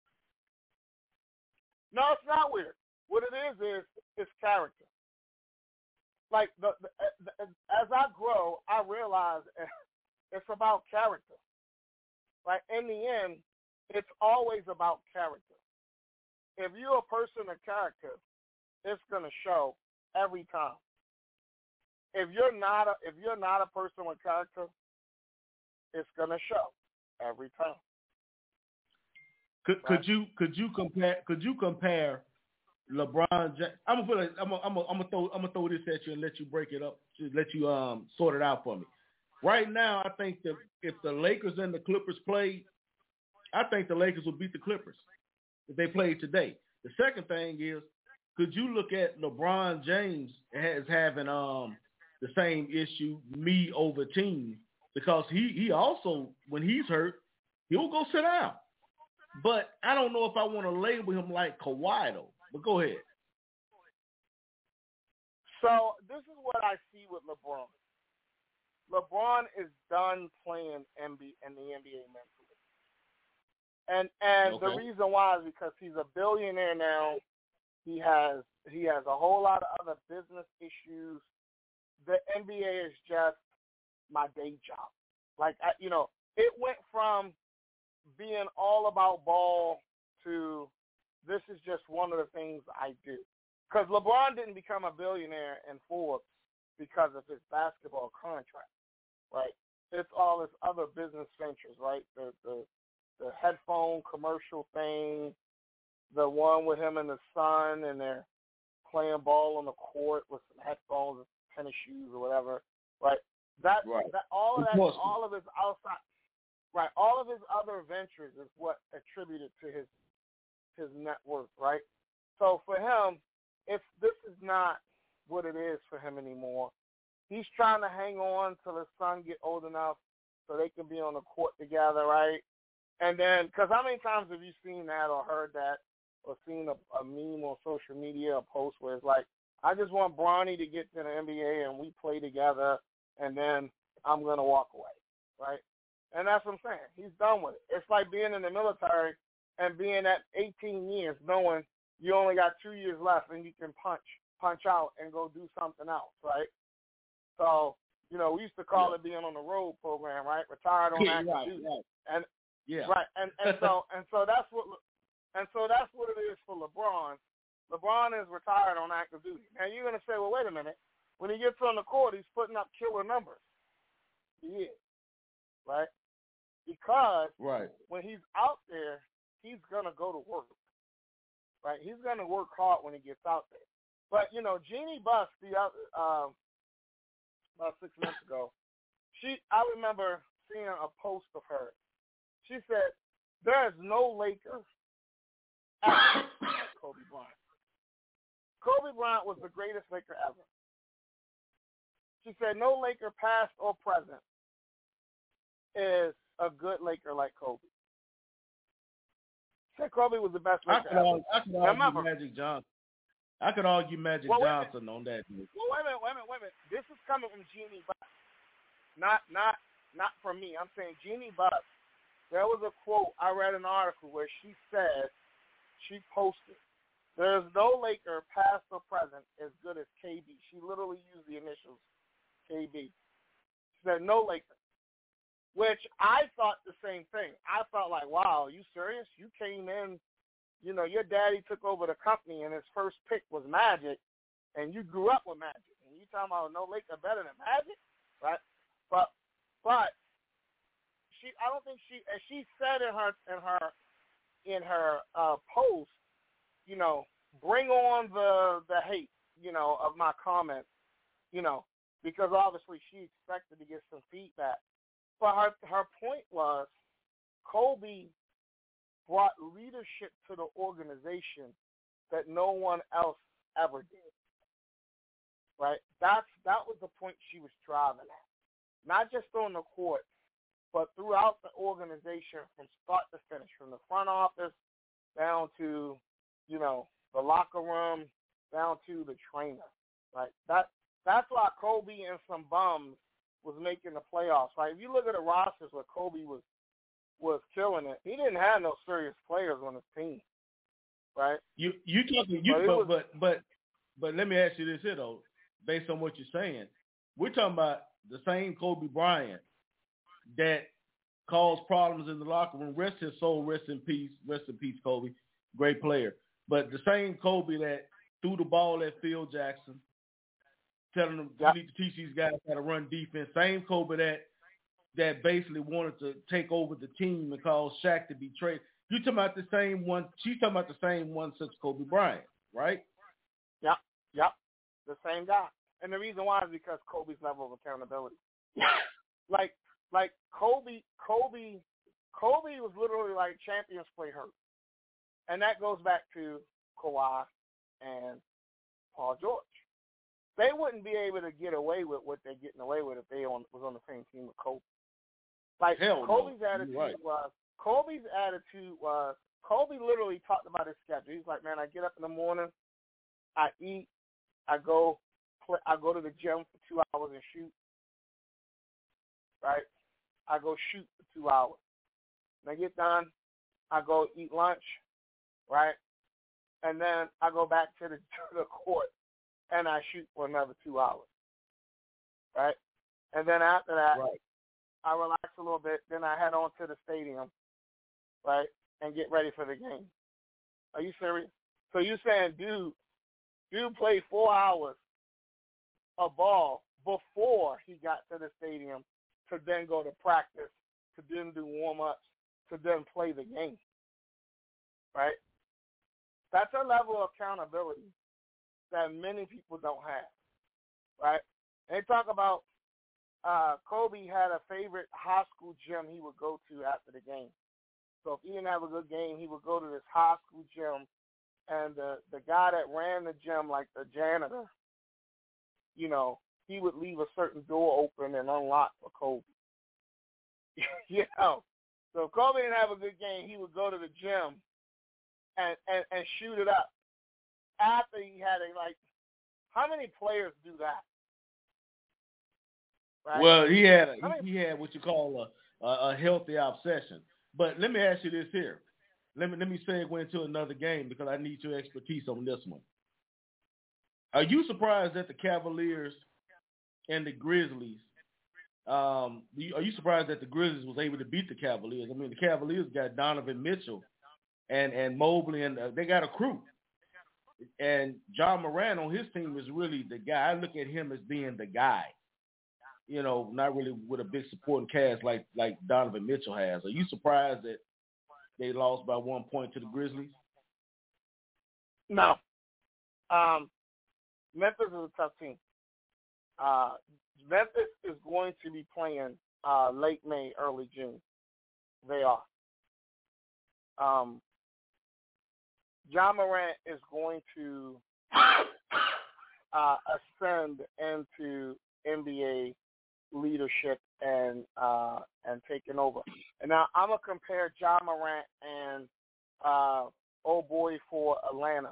No, it's not weird. What it is is it's character. Like the, the, the as I grow, I realize it's about character. Like in the end, it's always about character. If you're a person of character, it's gonna show every time. If you're not a if you're not a person with character, it's gonna show every time. Could Right? could you could you compare could you compare LeBron James? I'm gonna put a, I'm gonna, I'm gonna, I'm gonna throw I'm gonna throw this at you and let you break it up, to let you um sort it out for me. Right now, I think that if the Lakers and the Clippers played, I think the Lakers will beat the Clippers if they played today. The second thing is, could you look at LeBron James as having um the same issue, me over team, because he he also, when he's hurt, he'll go sit down. But I don't know if I want to label him like Kawhi though. But go ahead. So this is what I see with LeBron. LeBron is done playing N B A in the N B A mentally, and and Okay. the reason why is because he's a billionaire now. He has he has a whole lot of other business issues. The N B A is just my day job. Like I, you know, it went from being all about ball to this is just one of the things I do. Because LeBron didn't become a billionaire in Forbes because of his basketball contract, right? It's all his other business ventures, right? The the the headphone commercial thing, the one with him and the son, and they're playing ball on the court with some headphones, tennis shoes, or whatever, right? That Right. that all of that, Of all of his outside, right? All of his other ventures is what attributed to his his net worth, right? So for him, if this is not what it is for him anymore, he's trying to hang on till his son get old enough so they can be on the court together, right? And then, because how many times have you seen that or heard that or seen a, a meme on social media, a post where it's like, I just want Bronny to get to the N B A and we play together and then I'm going to walk away, right? And that's what I'm saying. He's done with it. It's like being in the military and being at eighteen years knowing you only got two years left and you can punch, punch out and go do something else, right? So, you know, we used to call Yeah. it being on the road program, right? Retired on Yeah, active right, duty. right. And Yeah. right, and, and so and so that's what and so that's what it is for LeBron. LeBron is retired on active duty. Now you're gonna say, well, wait a minute. When he gets on the court, he's putting up killer numbers. He is, right? Because Right. when he's out there, he's gonna go to work. Right? He's gonna work hard when he gets out there. But you know, Jeannie Buss, the other um, about six months ago, she I remember seeing a post of her. She said, "There is no Laker after Kobe Bryant. Kobe Bryant was the greatest Laker ever." She said, "No Laker, past or present, is a good Laker like Kobe." She said Kobe was the best I Laker could, ever. argue, I could argue Remember, Magic Johnson. I could argue Magic well, Johnson on that. Well, wait a minute, wait a minute, wait a minute. This is coming from Jeannie Buss, not not not from me. I'm saying Jeannie Buss. There was a quote, I read an article where she said, she posted, "There's no Laker, past or present, as good as K B." She literally used the initials K B. She said, "No Laker," which I thought the same thing. I felt like, wow, are you serious? You came in, you know, your daddy took over the company and his first pick was Magic, and you grew up with Magic, and you talking about no Laker better than Magic, right? But, but she, I don't think she, as she said in her in her in her uh, post, you know, bring on the the hate, you know, of my comments, you know, because obviously she expected to get some feedback. But her her point was, Kobe brought leadership to the organization that no one else ever did. Right? That's that was the point she was driving at. Not just on the court, but throughout the organization from start to finish, from the front office down to, you know, the locker room, down to the trainer. Right? That that's why Kobe and some bums was making the playoffs. Right? If you look at the rosters where Kobe was was killing it, he didn't have no serious players on his team. Right? You you talking you but but, was, but but but let me ask you this here though, based on what you're saying, we're talking about the same Kobe Bryant that caused problems in the locker room. Rest his soul, rest in peace, rest in peace, Kobe, great player. But the same Kobe that threw the ball at Phil Jackson, telling them yep. you need to teach these guys how to run defense. Same Kobe that that basically wanted to take over the team and cause Shaq to be traded. You talking about the same one? She's talking about the same one since Kobe Bryant, right? Yep, yep, the same guy. And the reason why is because Kobe's level of accountability. like, like Kobe, Kobe, Kobe was literally like champions play hurt, and that goes back to Kawhi and Paul George. They wouldn't be able to get away with what they're getting away with if they on, was on the same team with Kobe. Like Hell Kobe's no. attitude Right. was Kobe's attitude was Kobe literally talked about his schedule. He's like, man, I get up in the morning, I eat, I go, play, I go to the gym for two hours and shoot. Right, I go shoot for two hours. When I get done, I go eat lunch. Right, and then I go back to the to the court and I shoot for another two hours. Right, and then after that. Right. I relax a little bit, then I head on to the stadium, right, and get ready for the game. Are you serious? So you're saying, dude, dude played four hours of ball before he got to the stadium to then go to practice, to then do warm-ups, to then play the game, right? That's a level of accountability that many people don't have, right? They talk about Uh, Kobe had a favorite high school gym he would go to after the game. So if he didn't have a good game, he would go to this high school gym, and the the guy that ran the gym, like the janitor, you know, he would leave a certain door open and unlocked for Kobe. you know, so if Kobe didn't have a good game, he would go to the gym and, and, and shoot it up after he had a, like, how many players do that? Right. Well, he had a, he, he had what you call a, a a healthy obsession. But let me ask you this here. Let me let me segue into another game because I need your expertise on this one. Are you surprised that the Cavaliers and the Grizzlies? Um, are you surprised that the Grizzlies was able to beat the Cavaliers? I mean, the Cavaliers got Donovan Mitchell and and Mobley, and uh, they got a crew. And John Moran on his team is really the guy. I look at him as being the guy. You know, not really with a big supporting cast like like Donovan Mitchell has. Are you surprised that they lost by one point to the Grizzlies? No. Um, Memphis is a tough team. Uh, Memphis is going to be playing uh, late May, early June. They are. Um, John Morant is going to uh, ascend into N B A leadership and uh, and taking over. And now I'm gonna compare John Morant and uh, old boy for Atlanta,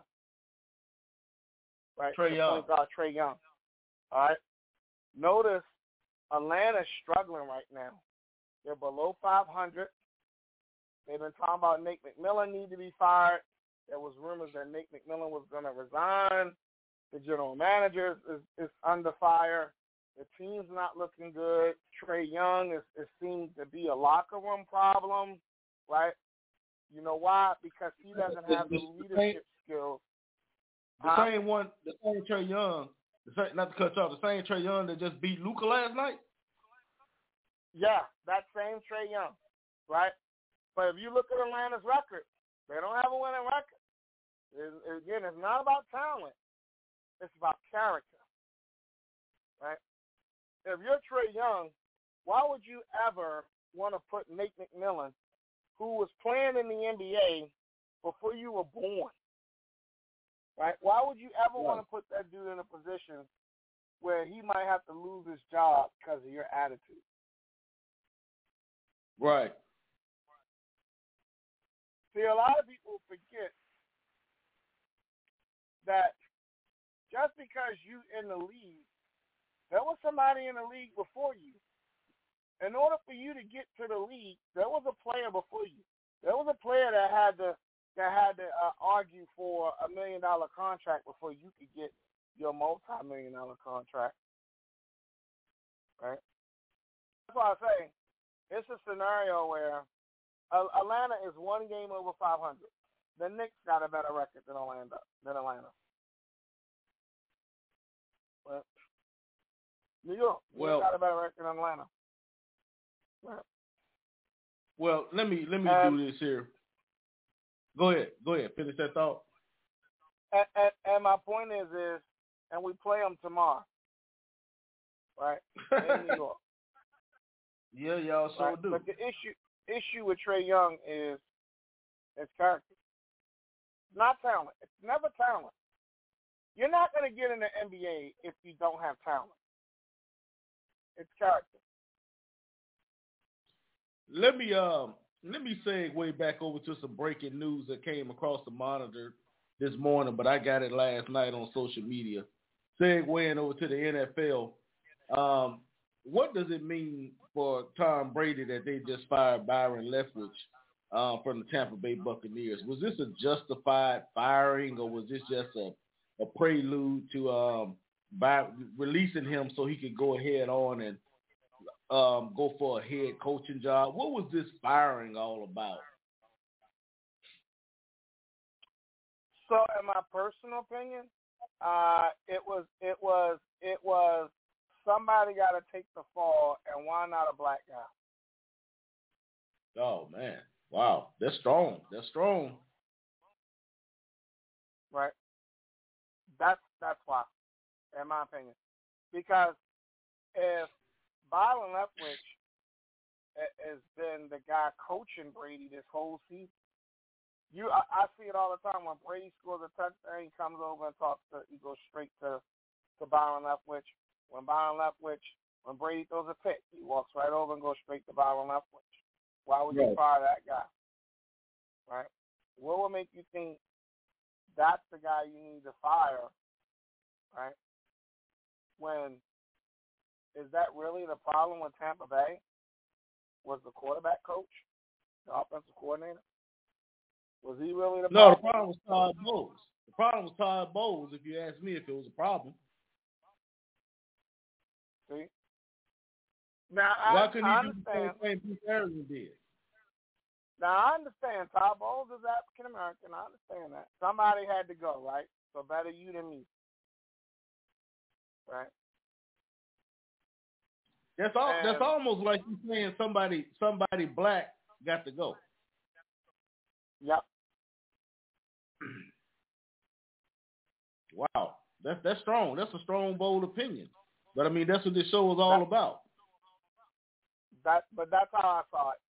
right? Trae Young. Uh, Trae Young. All right. Notice Atlanta's struggling right now. They're below five hundred. They've been talking about Nate McMillan need to be fired. There was rumors that Nate McMillan was going to resign. The general manager is, is under fire. The team's not looking good. Trae Young is, is seems to be a locker room problem, right? You know why? Because he doesn't have the leadership skills. The huh? same one, the same Trae Young, the same, not to cut you off, the same Trae Young that just beat Luka last night? Yeah, that same Trae Young, right? But if you look at Atlanta's record, they don't have a winning record. It, again, it's not about talent. It's about character, right? If you're Trae Young, why would you ever want to put Nate McMillan, who was playing in the N B A before you were born, right? Why would you ever Right. want to put that dude in a position where he might have to lose his job because of your attitude? Right. See, a lot of people forget that just because you in the league, there was somebody in the league before you. In order for you to get to the league, there was a player before you. There was a player that had to that had to uh, argue for a million dollar contract before you could get your multi-million dollar contract. Right? That's why I say it's a scenario where uh, Atlanta is one game over five hundred. The Knicks got a better record than Atlanta. Than Atlanta. Well, New York, Well, got a better record than Atlanta. Right. Well, let me let me um, do this here. Go ahead. Go ahead. Finish that thought. And, and, and my point is, is, and we play them tomorrow, right? In New York. Yeah, y'all so right? do. But the issue issue with Trae Young is his character. Not talent. It's never talent. You're not going to get in the N B A if you don't have talent. It's character. Let me um let me segue back over to some breaking news that came across the monitor this morning, but I got it last night on social media. Segueing over to the N F L. Um, what does it mean for Tom Brady that they just fired Byron Leftwich uh, from the Tampa Bay Buccaneers? Was this a justified firing, or was this just a, a prelude to um, by releasing him so he could go ahead on and um, go for a head coaching job? What was this firing all about? So, in my personal opinion, uh, it was it was it was somebody got to take the fall, and why not a black guy? Oh man, wow, that's strong. That's strong. Right. That's that's why, in my opinion, because if Byron Leftwich has been the guy coaching Brady this whole season. You, I, I see it all the time. When Brady scores a touchdown, he comes over and talks to, he goes straight to, to Byron Leftwich. When Byron Leftwich, when Brady throws a pick, he walks right over and goes straight to Byron Leftwich. Why would you Right. fire that guy? Right? What would make you think that's the guy you need to fire? Right? When, is that really the problem with Tampa Bay? Was the quarterback coach, the offensive coordinator? Was he really the No, problem? the problem was Todd Bowles. The problem was Todd Bowles, if you ask me if it was a problem. See? Now, Why I, couldn't I he do the understand. same thing Pete Arians did? Now, I understand. Todd Bowles is African American. I understand that. Somebody had to go, right? So better you than me. Right? That's all. And, that's almost like you saying somebody somebody black got to go. Yep. Wow, that's that's strong. That's a strong, bold opinion. But I mean, that's what this show is all that, about. That, but that's how I saw it.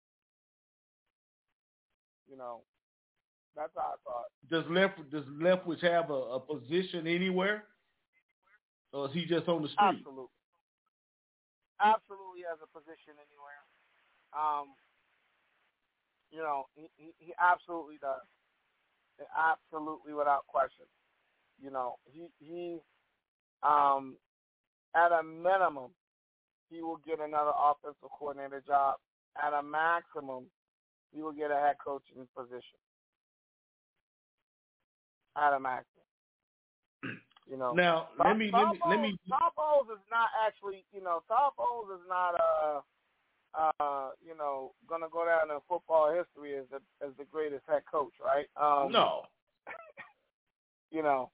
You know, that's how I saw it. Does left does Leftwich have a, a position anywhere, or is he just on the street? Absolutely. Absolutely has a position anywhere. Um, you know, he, he, he absolutely does. Absolutely, without question. You know, he he um at a minimum he will get another offensive coordinator job. At a maximum, he will get a head coaching position. At a maximum. You know. Now Todd, let me let me let me. Todd Bowles is not actually, you know, Todd Bowles is not uh uh you know gonna go down in football history as the as the greatest head coach, right? Um, No. You know.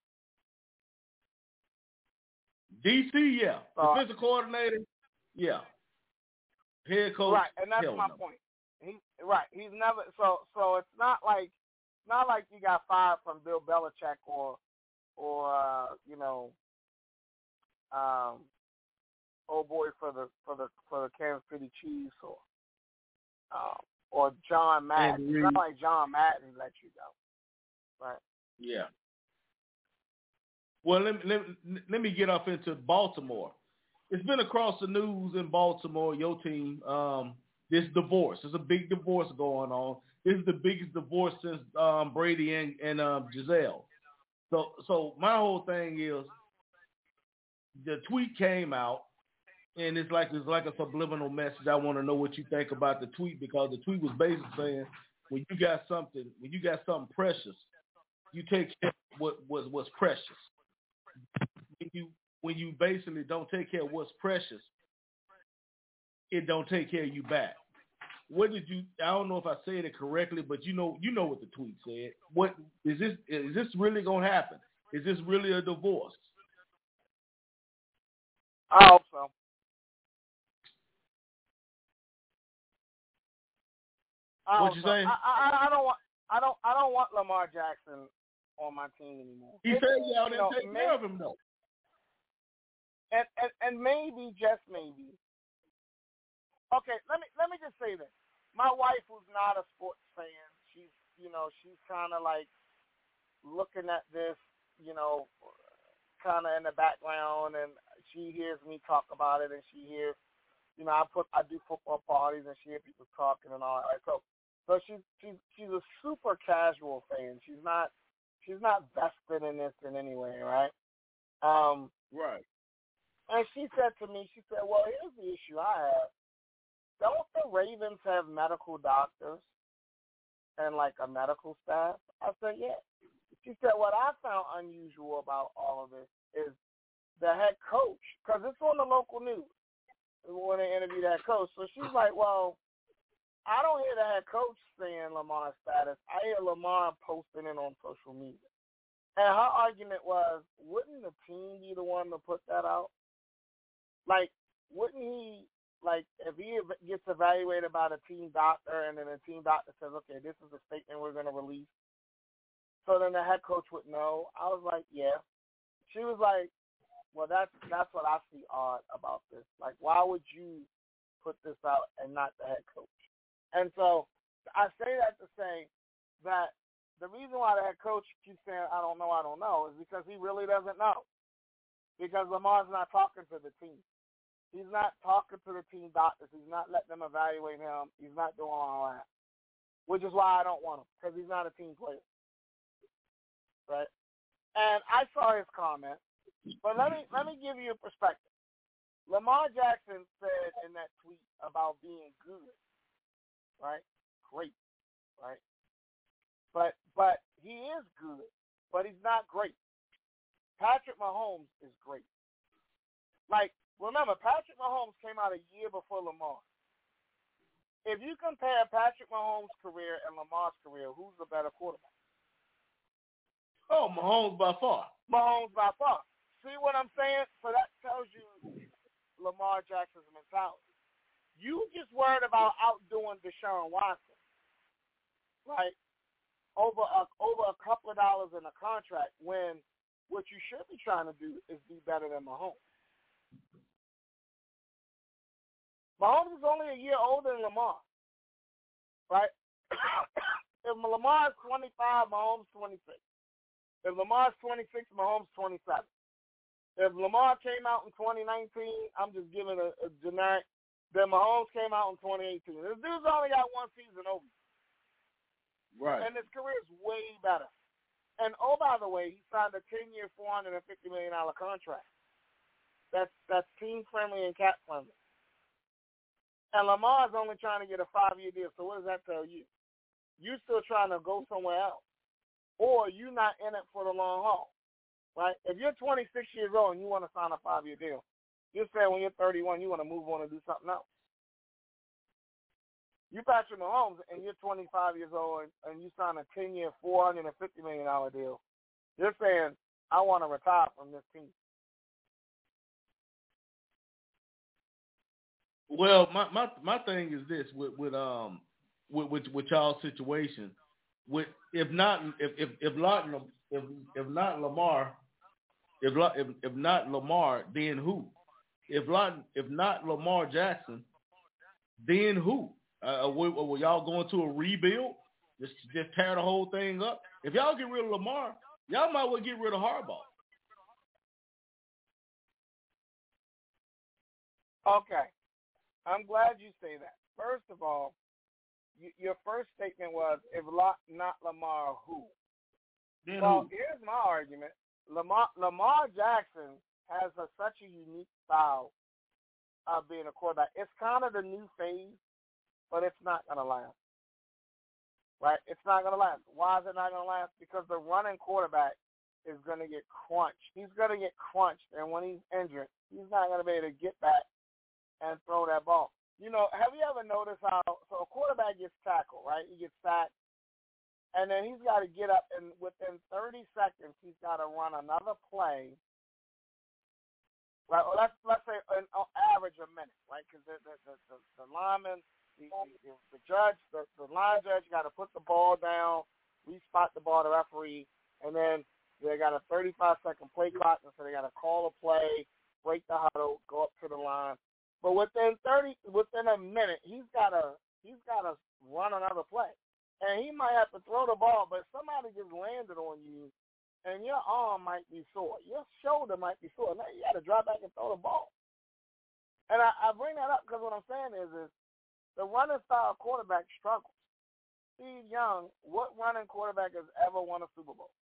D C, yeah. Uh, Defensive coordinator, yeah. Head coach, right, and that's hell my no. point. He right, he's never so so it's not like it's not like you got fired from Bill Belichick or or uh, you know um oh boy for the for the for the Kansas City Chiefs or um or John Madden. It's not like John Madden let you go. Right. Yeah. Well, let me, let, me- let me get off into Baltimore. It's been across the news in Baltimore, your team, um, this divorce. There's a big divorce going on. This is the biggest divorce since um, Brady and, and um, Giselle. So, so my whole thing is the tweet came out, and it's like it's like a subliminal message. I want to know what you think about the tweet because the tweet was basically saying when you got something, when you got something precious, you take care of what was what's precious. When you when you basically don't take care of what's precious, it don't take care of you back. What did you? I don't know if I said it correctly, but you know you know what the tweet said. What is this? Is this really gonna happen? Is this really a divorce? I hope so. I What you so. saying? I, I I don't want I don't I don't want Lamar Jackson on my team anymore. He It, said y'all you didn't know, take maybe, care of him though. And, and and maybe just maybe. Okay, let me let me just say this. My wife, who's not a sports fan, she's you know she's kind of like looking at this, you know, kind of in the background, and she hears me talk about it, and she hears, you know, I put I do football parties, and she hears people talking and all that. So so she's she's she's a super casual fan. She's not she's not vested in this in any way, right? Um, Right. And she said to me, she said, well, here's the issue I have. Don't the Ravens have medical doctors and, like, a medical staff? I said, yeah. She said, what I found unusual about all of this is the head coach, because it's on the local news when they interview the head coach. So she's like, well, I don't hear the head coach saying Lamar's status. I hear Lamar posting it on social media. And her argument was, wouldn't the team be the one to put that out? Like, wouldn't he, like, if he gets evaluated by the team doctor and then the team doctor says, okay, this is the statement we're going to release, so then the head coach would know? I was like, yeah. She was like, well, that's that's what I see odd about this. Like, why would you put this out and not the head coach? And so I say that to say that the reason why the head coach keeps saying, I don't know, I don't know, is because he really doesn't know. Because Lamar's not talking to the team. He's not talking to the team doctors. He's not letting them evaluate him. He's not doing all that, which is why I don't want him, because he's not a team player. Right? And I saw his comment, but let me let me give you a perspective. Lamar Jackson said in that tweet about being good, right? Great, right? But but he is good, but he's not great. Patrick Mahomes is great. Like, remember, Patrick Mahomes came out a year before Lamar. If you compare Patrick Mahomes' career and Lamar's career, who's the better quarterback? Oh, Mahomes by far. Mahomes by far. See what I'm saying? So that tells you Lamar Jackson's mentality. You just worried about outdoing Deshaun Watson, right? Over a, over a couple of dollars in a contract, when what you should be trying to do is be better than Mahomes. Mahomes is only a year older than Lamar, right? If Lamar's twenty-five, Mahomes twenty-six. If Lamar's twenty-six, Mahomes twenty-seven. If Lamar came out in twenty nineteen, I'm just giving a, a generic, then Mahomes came out in twenty eighteen. This dude's only got one season over. Right. And his career is way better. And, oh, by the way, he signed a ten-year, four hundred fifty million dollars contract. That's that's team-friendly and cap-friendly. And Lamar's only trying to get a five-year deal. So what does that tell you? You're still trying to go somewhere else. Or you're not in it for the long haul, right? If you're twenty-six years old and you want to sign a five-year deal, you're saying when you're thirty-one you want to move on and do something else. You Patrick Mahomes and you're twenty-five years old and, and you sign a ten-year, four hundred fifty million dollars deal. You're saying, I want to retire from this team. Well, my, my, my thing is this with, with um with, with with y'all's situation. With if not if if if not if if not Lamar, if if if not Lamar, then who? If not if not Lamar Jackson, then who? Uh, were, were y'all going to a rebuild? Just just tear the whole thing up? If y'all get rid of Lamar, y'all might well get rid of Harbaugh. Okay. I'm glad you say that. First of all, y- your first statement was, if La- not Lamar, who? Then Well, who? here's my argument. Lamar, Lamar Jackson has a, such a unique style of being a quarterback. It's kind of the new phase, but it's not going to last. Right? It's not going to last. Why is it not going to last? Because the running quarterback is going to get crunched. He's going to get crunched, and when he's injured, he's not going to be able to get back and throw that ball. You know, have you ever noticed how, so a quarterback gets tackled, right? He gets sacked, and then he's got to get up, and within thirty seconds, he's got to run another play. Right? Well, let's, let's say an, on average a minute, right? Because the, the, the, the, the lineman, the, the, the judge, the, the line judge got to put the ball down, respot the ball to referee, and then they got a thirty-five second play clock, and so they got to call a play, break the huddle, go up to the line. But within thirty, within a minute, he's got to he's got to run another play, and he might have to throw the ball, but somebody just landed on you, and your arm might be sore, your shoulder might be sore. Now you got to drop back and throw the ball. And I, I bring that up because what I'm saying is, is the running style quarterback struggles. Steve Young, what running quarterback has ever won a Super Bowl?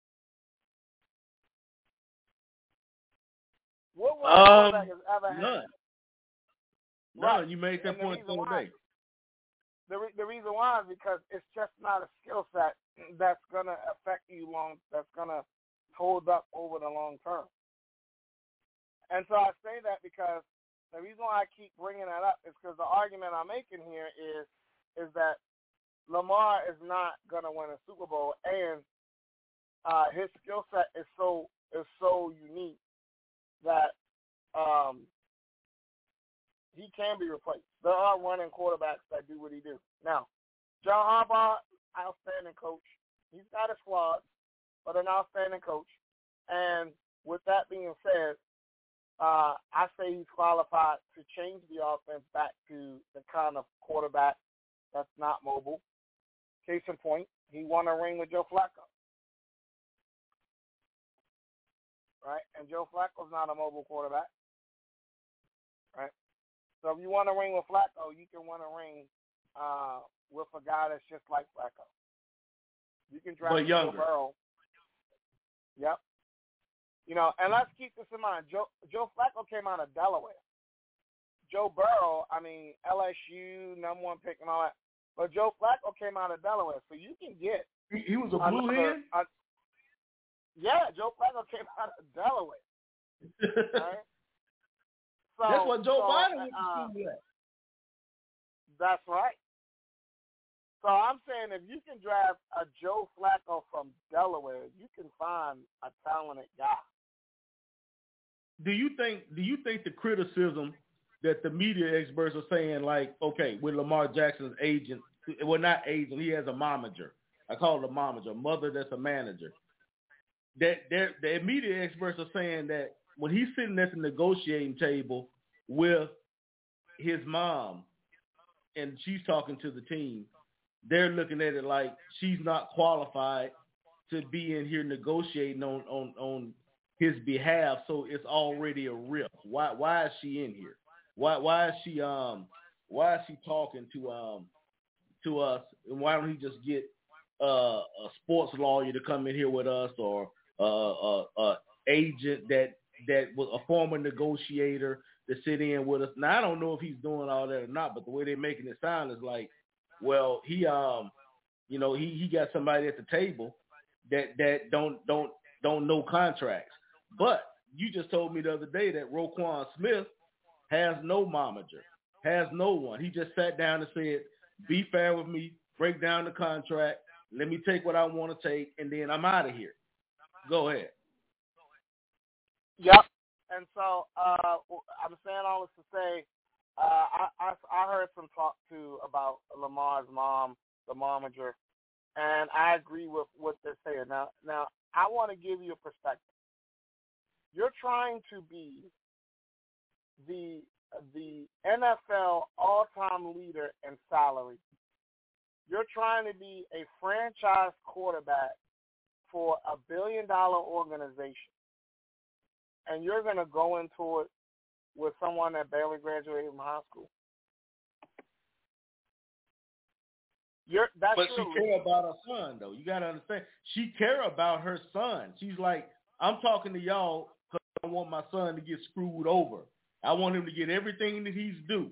What running Um, quarterback has ever had? none. Right. None. You made that And the point reason the other why, day. the, re- the reason why is because it's just not a skill set that's going to affect you long, that's going to hold up over the long term. And so I say that because the reason why I keep bringing that up is because the argument I'm making here is is that Lamar is not going to win a Super Bowl, and uh, his skill set is so is so unique that um, he can be replaced. There are running quarterbacks that do what he do. Now, John Harbaugh, outstanding coach. He's got a squad, but an outstanding coach. And with that being said, uh, I say he's qualified to change the offense back to the kind of quarterback that's not mobile. Case in point, he won a ring with Joe Flacco. Right? And Joe Flacco's not a mobile quarterback. Right? So if you want to ring with Flacco, you can win a ring uh, with a guy that's just like Flacco. You can draft Joe Burrow. Yep. You know, and let's keep this in mind. Joe Joe Flacco came out of Delaware. Joe Burrow, I mean, L S U, number one pick and all that. But Joe Flacco came out of Delaware, so you can get. He, he was a blue hen? Uh, yeah, Joe Flacco came out of Delaware. Right? So, that's what Joe so, Biden went to uh, school at. That's right. So I'm saying if you can draft a Joe Flacco from Delaware, you can find a talented guy. Do you think? Do you think the criticism that the media experts are saying, like, okay, with Lamar Jackson's agent, well, not agent, he has a momager. I call it a momager, a mother that's a manager. That the media experts are saying that when he's sitting at the negotiating table with his mom and she's talking to the team, they're looking at it like she's not qualified to be in here negotiating on, on, on his behalf. So it's already a rip. Why why is she in here? Why why is she um why is she talking to um to us? And why don't he just get uh, a sports lawyer to come in here with us, or uh, a, a agent that that was a former negotiator to sit in with us? Now I don't know if he's doing all that or not, but the way they're making it sound is like, well, he um you know he, he got somebody at the table that that don't don't don't know contracts. But you just told me the other day that Roquan Smith has no momager, has no one. He just sat down and said, be fair with me, break down the contract, let me take what I want to take, and then I'm out of here. Go ahead. Yep. And so uh, I'm saying all this to say, uh, I, I, I heard some talk, too, about Lamar's mom, the momager, and I agree with what they're saying. Now, now I want to give you a perspective. You're trying to be the the N F L all-time leader in salary. You're trying to be a franchise quarterback for a billion-dollar organization, and you're going to go into it with someone that barely graduated from high school? You're, that's but your she care about her son, though. You got to understand. She care about her son. She's like, I'm talking to y'all because I don't want my son to get screwed over. I want him to get everything that he's due.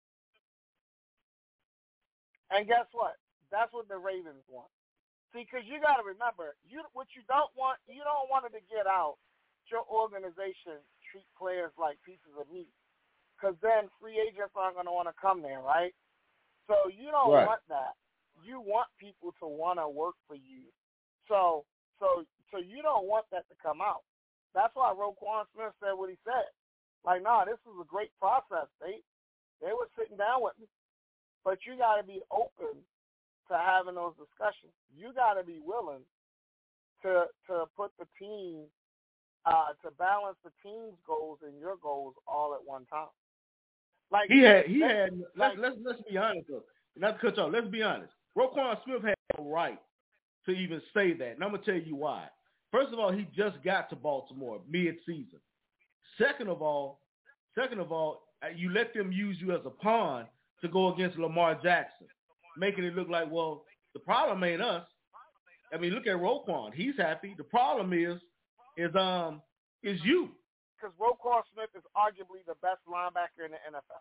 And guess what? That's what the Ravens want. See, because you got to remember, you what you don't want, you don't want it to get out. Your organization treat players like pieces of meat, because then free agents aren't going to want to come there, right? So you don't Right. want that. You want people to want to work for you. So, so, so you don't want that to come out. That's why Roquan Smith said what he said. Like, nah, this was a great process. They, they were sitting down with me, but you got to be open to having those discussions. You got to be willing to to put the team, uh, to balance the team's goals and your goals all at one time. Like he had, he that, had. Let's like, let's let's be honest though. Not to cut you off. Let's be honest. Roquan Smith had no right to even say that, and I'm gonna tell you why. First of all, he just got to Baltimore mid-season. Second of all, second of all, you let them use you as a pawn to go against Lamar Jackson, making it look like, well, the problem ain't us. I mean, look at Roquan. He's happy. The problem is, is um, is you. Because Roquan Smith is arguably the best linebacker in the N F L.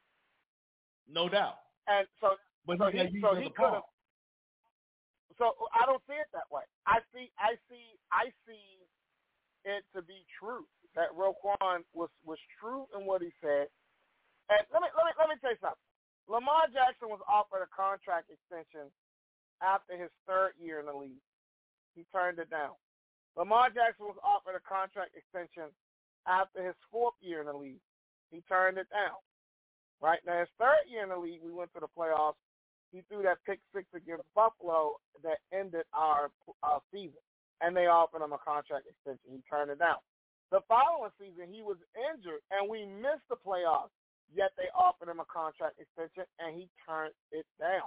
No doubt. And so, but so he, he, so he could have. So I don't see it that way. I see, I see, I see it to be true that Roquan was was true in what he said. And let me let me let me tell you something. Lamar Jackson was offered a contract extension after his third year in the league. He turned it down. Lamar Jackson was offered a contract extension after his fourth year in the league. He turned it down. Right now, his third year in the league, we went to the playoffs. He threw that pick six against Buffalo that ended our uh, season, and they offered him a contract extension. He turned it down. The following season, he was injured, and we missed the playoffs, yet they offered him a contract extension, and he turned it down.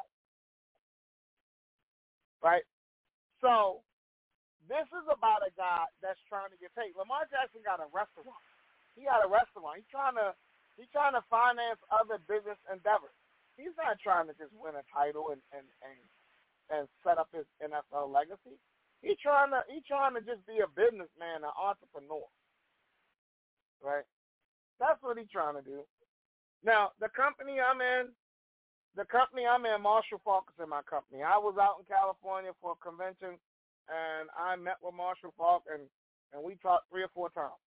Right? So, this is about a guy that's trying to get paid. Lamar Jackson got a restaurant. He got a restaurant. He's trying to he's trying to finance other business endeavors. He's not trying to just win a title and, and, and, and set up his N F L legacy. He's trying to he's trying to just be a businessman, an entrepreneur. Right? That's what he's trying to do. Now, the company I'm in, the company I'm in, Marshall Faulk is in my company. I was out in California for a convention, and I met with Marshall Faulk, and, and we talked three or four times.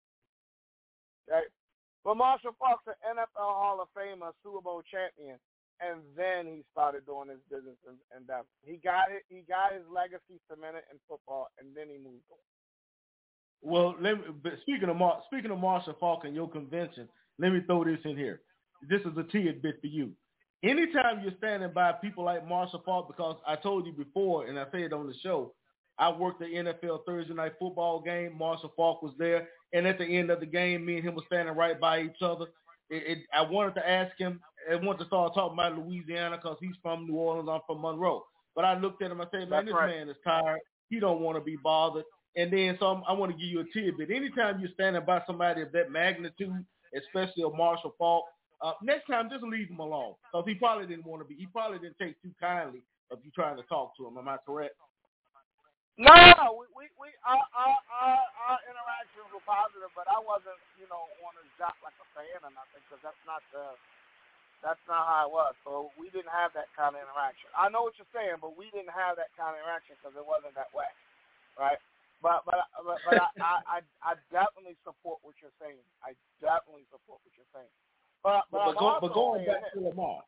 Okay? But Marshall Faulk's an N F L Hall of Famer, Super Bowl champion. And then he started doing his business endeavor. He got it. He got his legacy cemented in football, and then he moved on. Well, let me, speaking of Mar, speaking of Marshall Faulk and your convention, let me throw this in here. This is a tidbit for you. Anytime you're standing by people like Marshall Faulk, because I told you before, and I said it on the show, I worked the N F L Thursday night football game. Marshall Faulk was there, and at the end of the game, me and him were standing right by each other. It, it, I wanted to ask him. I wanted to start talking about Louisiana because he's from New Orleans. I'm from Monroe. But I looked at him. I said, man, That's this right. man is tired. He don't want to be bothered. And then so I'm, I want to give you a tidbit. Anytime you're standing by somebody of that magnitude, especially a Marshall Faulk, uh, next time just leave him alone because he probably didn't want to be. He probably didn't take too kindly of you trying to talk to him. Am I correct? No, we we, we our, our our our interactions were positive, but I wasn't, you know, on his job like a fan or nothing because that's not the. That's not how it was. So we didn't have that kind of interaction. I know what you're saying, but we didn't have that kind of interaction because it wasn't that way, right? But but but, but I, I, I I definitely support what you're saying. I definitely support what you're saying. But but, but, I'm go, also but going saying back this. to Lamar,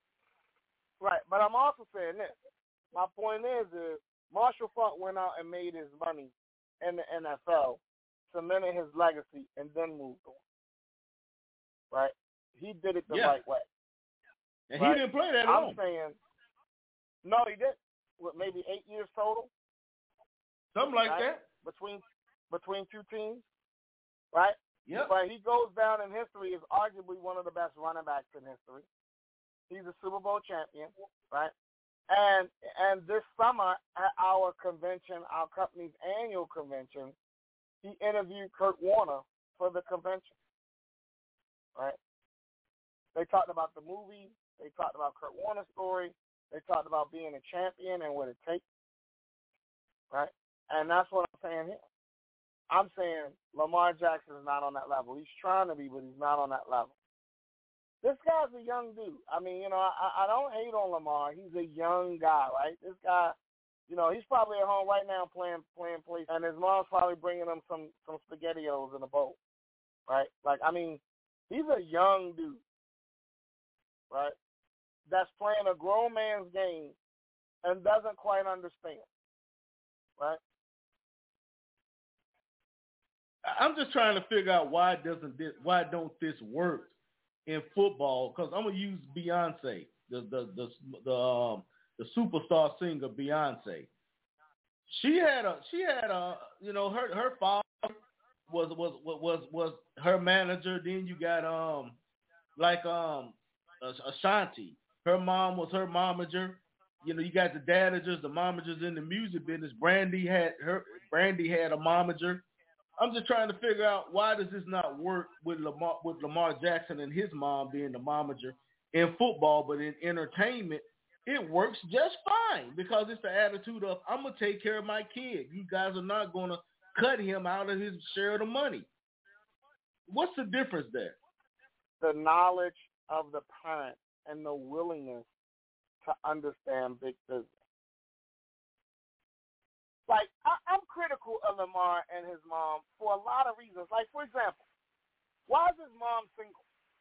right? But I'm also saying this. My point is, is Marshall Faulk went out and made his money in the N F L, cemented his legacy, and then moved on. Right? He did it the yeah. right way. And right? he didn't play that I'm long. saying, no, he didn't. What, maybe eight years total? Something like right? that. Between between two teams, right? Yeah. But he goes down in history as arguably one of the best running backs in history. He's a Super Bowl champion, right? And and this summer at our convention, our company's annual convention, he interviewed Kurt Warner for the convention. They talked about the movie. They talked about Kurt Warner's story. They talked about being a champion and what it takes, right? And that's what I'm saying here. I'm saying Lamar Jackson is not on that level. He's trying to be, but he's not on that level. This guy's a young dude. I mean, you know, I, I don't hate on Lamar. He's a young guy, right? This guy, you know, he's probably at home right now playing playing play, and his mom's probably bringing him some some SpaghettiOs in a bowl, right? Like, I mean, he's a young dude, right? That's playing a grown man's game and doesn't quite understand, right? I'm just trying to figure out why doesn't this, why don't this work in football? Because I'm gonna use Beyonce, the the the the, um, the superstar singer Beyonce. She had a she had a you know her her father was was was was her manager. Then you got um like um Ashanti. Her mom was her momager. You know, you got the dadagers, the momagers in the music business. Brandy had her Brandy had a momager. I'm just trying to figure out why does this not work with Lamar with Lamar Jackson and his mom being the momager in football, but in entertainment it works just fine because it's the attitude of I'm gonna take care of my kid. You guys are not gonna cut him out of his share of the money. What's the difference there? The knowledge of the parent and the willingness to understand big business. Like, I, I'm critical of Lamar and his mom for a lot of reasons. Like, for example, why is his mom single?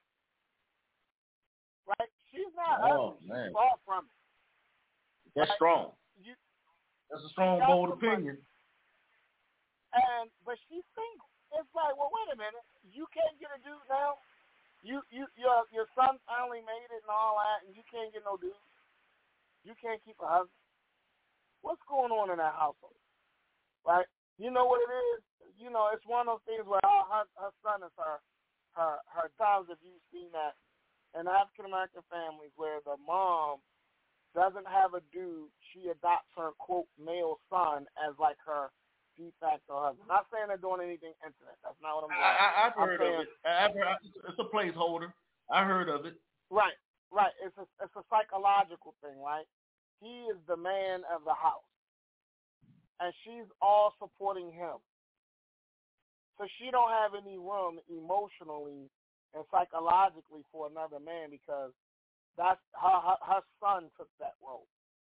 Right? She's not oh, ugly. Man. She's far from it. That's right? strong. You, That's a strong, bold opinion. And but she's single. It's like, well, wait a minute. You can't get a dude now. You you your your son finally made it and all that, and you can't get no dude. You can't keep a husband. What's going on in that household? Right? You know what it is? You know, it's one of those things where oh, her, her son is her, her, her times if you've seen that in African-American families where the mom doesn't have a dude, she adopts her, quote, male son as like her de facto husband. Not saying they're doing anything intimate. That's not what I'm saying. I, I've heard saying, of it. I've heard, it's a placeholder. I heard of it. Right, right. It's a, it's a psychological thing, right? He is the man of the house, and she's all supporting him. So she don't have any room emotionally and psychologically for another man because that's her, her, her son took that role.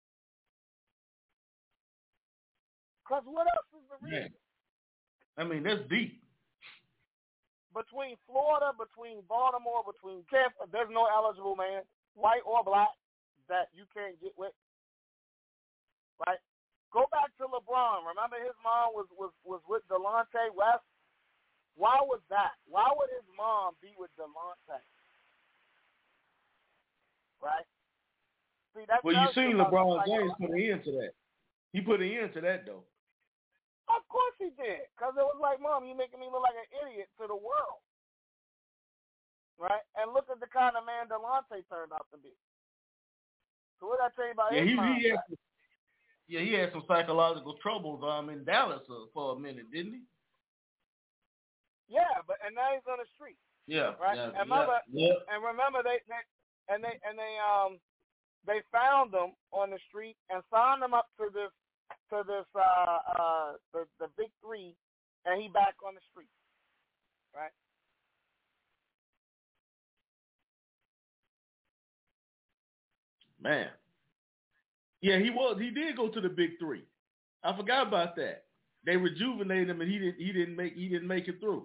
Because what else is the reason? Yeah. I mean, that's deep. Between Florida, between Baltimore, between Tampa, there's no eligible man, white or black, that you can't get with. Right? Go back to LeBron. Remember his mom was, was, was with Delonte West? Why was that? Why would his mom be with Delonte? Right? See, that well, you tells seen you LeBron James put an end to that. He put an end to that, though. Of course he did. Because it was like, Mom, you're making me look like an idiot to the world. Right? And look at the kind of man Delonte turned out to be. So what did I tell you about yeah, his he, mom? he had, yeah, he had some psychological troubles um, in Dallas uh, for a minute, didn't he? Yeah, but and now he's on the street. Yeah, right. Yeah, and remember, yeah, yeah. and remember they, they and they and they um they found him on the street and signed him up to this to this uh uh the the big three, and he back on the street, right? Man, yeah, he was. He did go to the big three. I forgot about that. They rejuvenated him, and he didn't. He didn't make. He didn't make it through.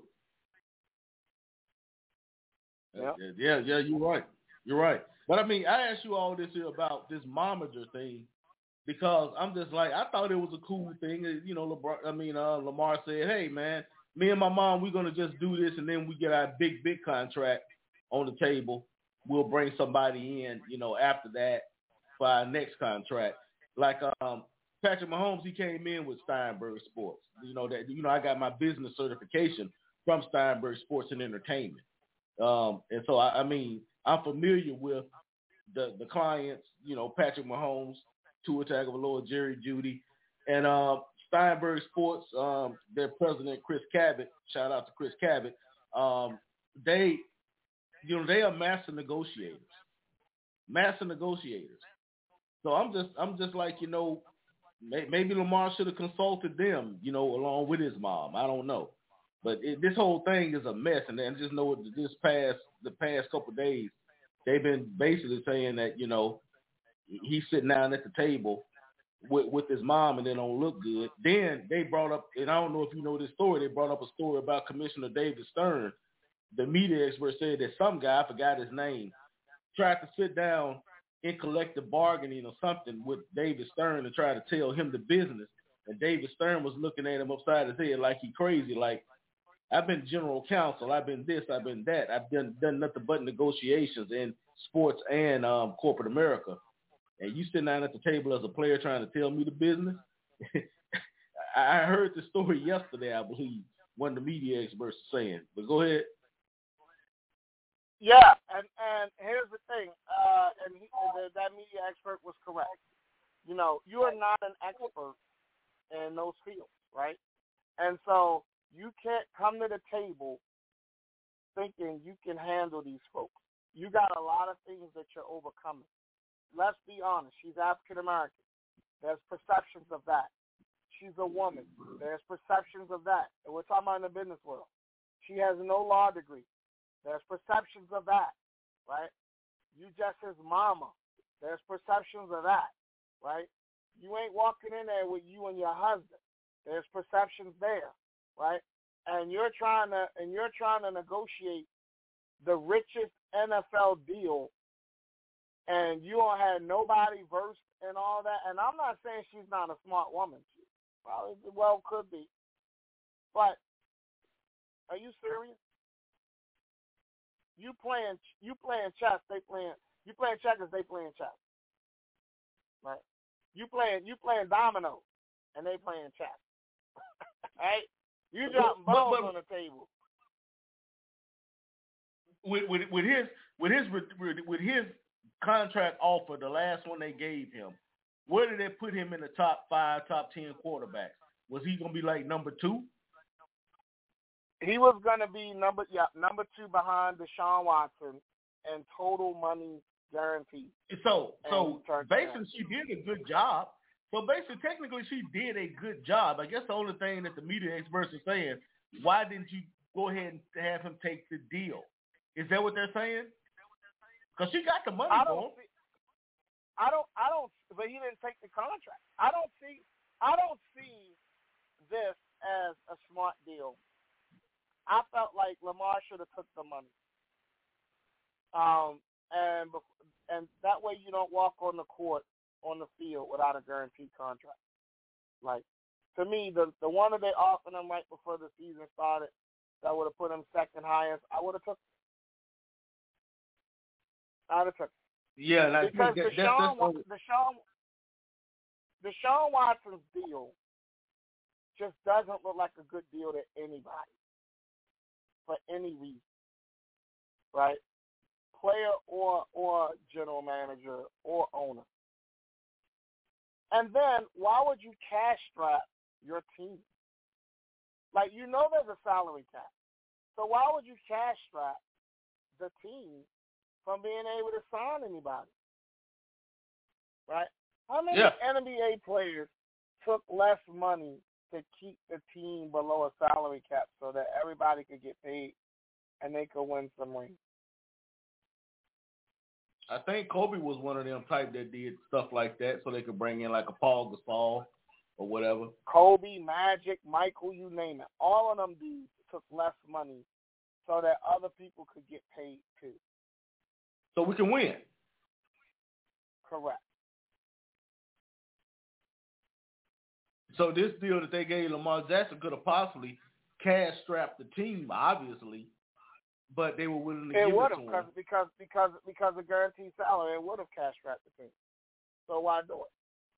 Yep. Yeah, yeah, you're right. You're right. But I mean, I asked you all this here about this momager thing because I'm just like, I thought it was a cool thing. You know, LeBron, I mean, uh, Lamar said, hey, man, me and my mom, we're going to just do this, and then we get our big, big contract on the table. We'll bring somebody in, you know, after that for our next contract. Like um, Patrick Mahomes, he came in with Steinberg Sports. You know, that you know, I got my business certification from Steinberg Sports and Entertainment. Um, and so, I, I mean, I'm familiar with the, the clients, you know, Patrick Mahomes, Tua Tagovailoa, Jerry Jeudy, and uh, Steinberg Sports, um, their president, Chris Cabot, shout out to Chris Cabot, um, they you know, they are master negotiators, master negotiators. So I'm just, I'm just like, you know, may, maybe Lamar should have consulted them, you know, along with his mom. I don't know, but it, this whole thing is a mess. And then just know that this past, the past couple of days, they've been basically saying that, you know, he's sitting down at the table with, with his mom and they don't look good. Then they brought up, and I don't know if you know this story, they brought up a story about Commissioner David Stern. The media expert said that some guy, I forgot his name, tried to sit down in collective bargaining or something with David Stern to try to tell him the business. And David Stern was looking at him upside his head like he crazy, like, I've been general counsel, I've been this, I've been that. I've done, done nothing but negotiations in sports and um, corporate America. And you sitting down at the table as a player trying to tell me the business? I heard the story yesterday, I believe, one of the media experts was saying. But go ahead. Yeah, and, and here's the thing, uh, and he, the, that media expert was correct. You know, you are not an expert in those fields, right? And so you can't come to the table thinking you can handle these folks. You got a lot of things that you're overcoming. Let's be honest. She's African American. There's perceptions of that. She's a woman. There's perceptions of that. And we're talking about in the business world. She has no law degree. There's perceptions of that, right? You just his mama. There's perceptions of that, right? You ain't walking in there with you and your husband. There's perceptions there, right? And you're trying to and you're trying to negotiate the richest N F L deal, and you don't have nobody versed in all that. And I'm not saying she's not a smart woman. She probably well could be. But are you serious? You playing you playing chess, they playing you playing checkers, they playing chess. Right? You playing you playing dominoes and they playing chess. Right? You dropping balls on the table. With, with with his with his with his contract offer, the last one they gave him, where did they put him in the top five, top ten quarterbacks? Was he gonna be like number two? He was gonna be number yeah number two behind Deshaun Watson and total money guaranteed. So so basically she did a good job. So basically technically she did a good job. I guess the only thing that the media experts are saying, why didn't you go ahead and have him take the deal? Is that what they're saying? Because she got the money I for him. See, I don't I don't but he didn't take the contract. I don't see I don't see this as a smart deal. I felt like Lamar should have took the money, um, and and that way you don't walk on the court, on the field without a guaranteed contract. Like, to me, the the one that they offered him right before the season started, that would have put him second highest, I would have took. I would have took. Yeah, and I because think that, Deshaun, that's, that's Deshaun, Deshaun Watson's deal just doesn't look like a good deal to anybody. For any reason, right? Player or or general manager or owner. And then why would you cash strap your team? Like, you know there's a salary cap. So why would you cash strap the team from being able to sign anybody? Right? How many yeah. N B A players took less money to keep the team below a salary cap so that everybody could get paid and they could win some rings? I think Kobe was one of them type that did stuff like that so they could bring in like a Paul Gasol or whatever. Kobe, Magic, Michael, you name it. All of them dudes took less money so that other people could get paid too. So we can win. Correct. So this deal that they gave Lamar Jackson could have possibly cash strapped the team, obviously, but they were willing to it give would it have, to him. Because because because of guaranteed salary, it would have cash strapped the team. So why do it?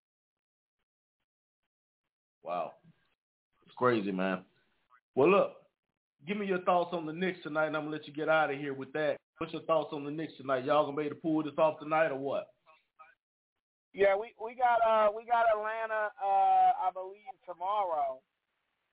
Wow. It's crazy, man. Well, look, give me your thoughts on the Knicks tonight, and I'm going to let you get out of here with that. What's your thoughts on the Knicks tonight? Y'all going to be able to pull this off tonight or what? Yeah, we, we got uh we got Atlanta, uh, I believe, tomorrow.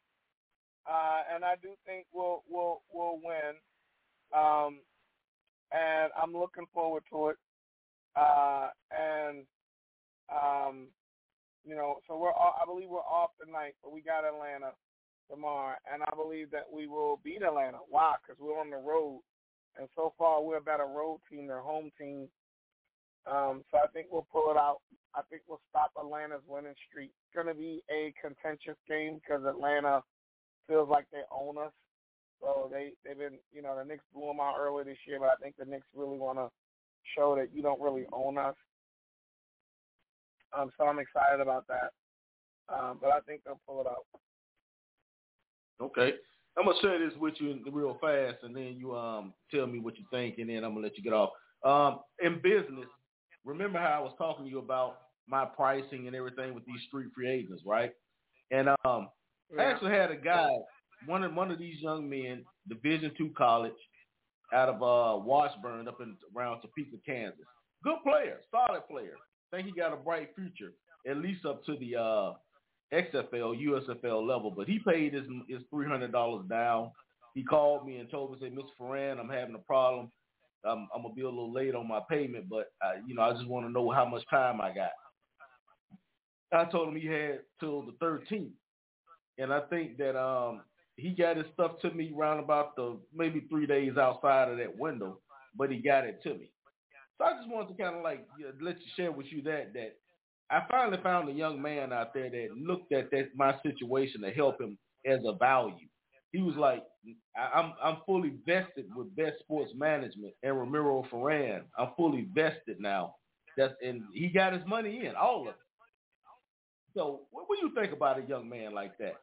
Uh, and I do think we'll we'll we'll win. Um, and I'm looking forward to it. Uh, and um, you know, so we're all, I believe we're off tonight, but we got Atlanta tomorrow, and I believe that we will beat Atlanta. Why? Because we're on the road, and so far we're a better road team than home team. Um, so I think we'll pull it out. I think we'll stop Atlanta's winning streak. It's going to be a contentious game because Atlanta feels like they own us. So they, they've been, you know, the Knicks blew them out earlier this year, but I think the Knicks really want to show that you don't really own us. Um, so I'm excited about that. Um, but I think they'll pull it out. Okay. I'm going to share this with you real fast, and then you um tell me what you think, and then I'm going to let you get off. Um, in business, remember how I was talking to you about my pricing and everything with these street free agents, right? And um, Yeah. I actually had a guy, one of one of these young men, Division two college, out of uh, Washburn, up in around Topeka, Kansas. Good player, solid player. Think he got a bright future, at least up to the uh, X F L, U S F L level. But he paid his his three hundred dollars down. He called me and told me, "Say, Mister Ferran, I'm having a problem. I'm, I'm gonna be a little late on my payment, but I, you know, I just want to know how much time I got." I told him he had till the thirteenth, and I think that um, he got his stuff to me around about the maybe three days outside of that window, but he got it to me. So I just wanted to kind of like you know, let you share with you that that I finally found a young man out there that looked at that my situation to help him as a value. He was like, I, I'm I'm fully vested with Best Sports Management and Ramiro Ferran. I'm fully vested now. That's and he got his money in, all of it. So what do you think about a young man like that?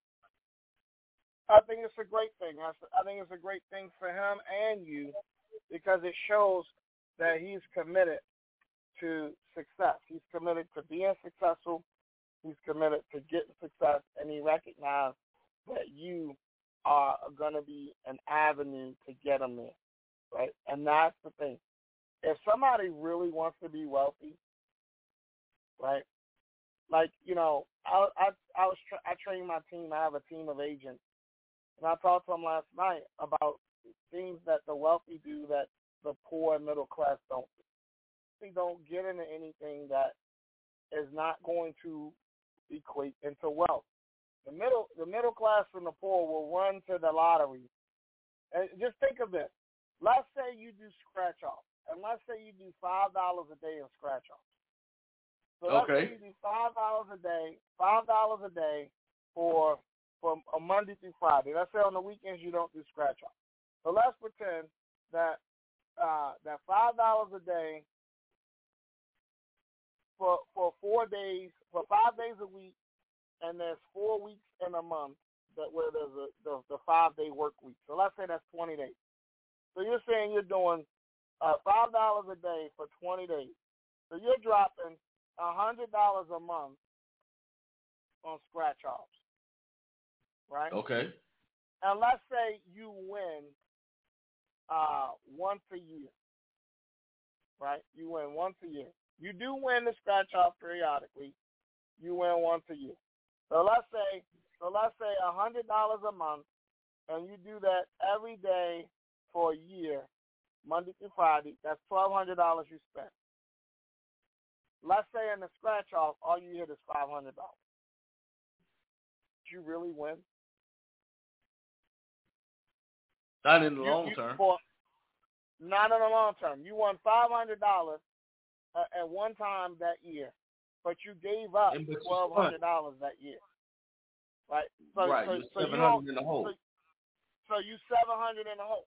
I think it's a great thing. I think it's a great thing for him and you because it shows that he's committed to success. He's committed to being successful. He's committed to getting success, and he recognized that you are going to be an avenue to get him there, right? And that's the thing. If somebody really wants to be wealthy, right? Like, you know, I I, I was tra- I train my team. I have a team of agents, and I talked to them last night about things that the wealthy do that the poor and middle class don't do. They don't get into anything that is not going to equate into wealth. The middle, the middle class and the poor will run to the lottery. And just think of this. Let's say you do scratch off, and let's say you do five dollars a day in scratch off. So let's Okay. say you do five dollars a day, five dollars a day for from a Monday through Friday. Let's say on the weekends you don't do scratch off. So let's pretend that uh, that five dollars a day for for four days, for five days a week, and there's four weeks in a month that where there's a the, the five day work week. So let's say that's twenty days. So you're saying you're doing uh, five dollars a day for twenty days. So you're dropping a hundred dollars a month on scratch offs, right? Okay. And let's say you win uh, once a year, right? You win once a year. You do win the scratch off periodically. You win once a year. So let's say, so let's say a hundred dollars a month, and you do that every day for a year, Monday through Friday. That's twelve hundred dollars you spent. Let's say in the scratch off, all you hit is five hundred dollars. Did you really win? Not in the you, long you, term. For, not in the long term. You won five hundred dollars uh, at one time that year, but you gave up twelve hundred dollars that year. Right? So, right. So, You're so seven hundred you in the hole. So, so you seven hundred in the hole.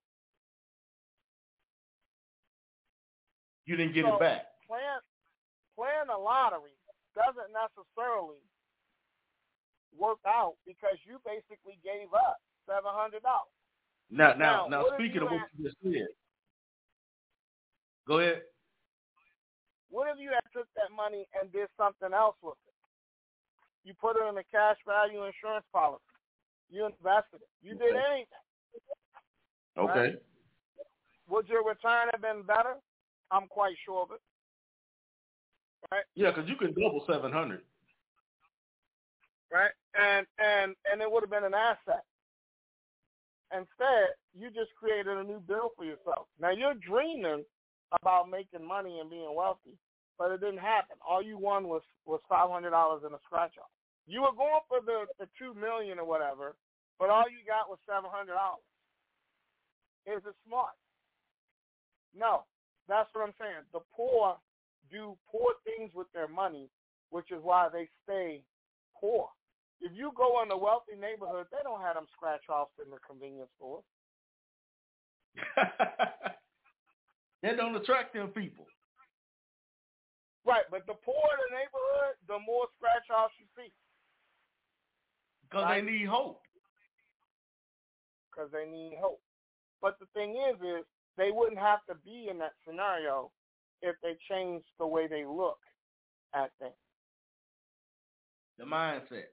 You didn't get so it back. Playing, playing the lottery doesn't necessarily work out because you basically gave up seven hundred dollars. Now, now, now, now speaking of what you just said, go ahead. What if you had took that money and did something else with it? You put it in a cash value insurance policy. You invested it. You did okay. anything. Okay. Right? Would your return have been better? I'm quite sure of it. Right? Yeah, because you can double seven hundred. Right? And and and it would have been an asset. Instead, you just created a new bill for yourself. Now, you're dreaming about making money and being wealthy, but it didn't happen. All you won was, was five hundred dollars in a scratch-off. You were going for the, the two million dollars or whatever, but all you got was seven hundred dollars. Is it smart? No. That's what I'm saying. The poor do poor things with their money, which is why they stay poor. If you go in a wealthy neighborhood, they don't have them scratch-offs in the convenience store. That don't attract them people. Right, but the poorer the neighborhood, the more scratch-offs you see. Because right? They need hope. Because they need hope. But the thing is, is they wouldn't have to be in that scenario if they changed the way they look at things. The mindset.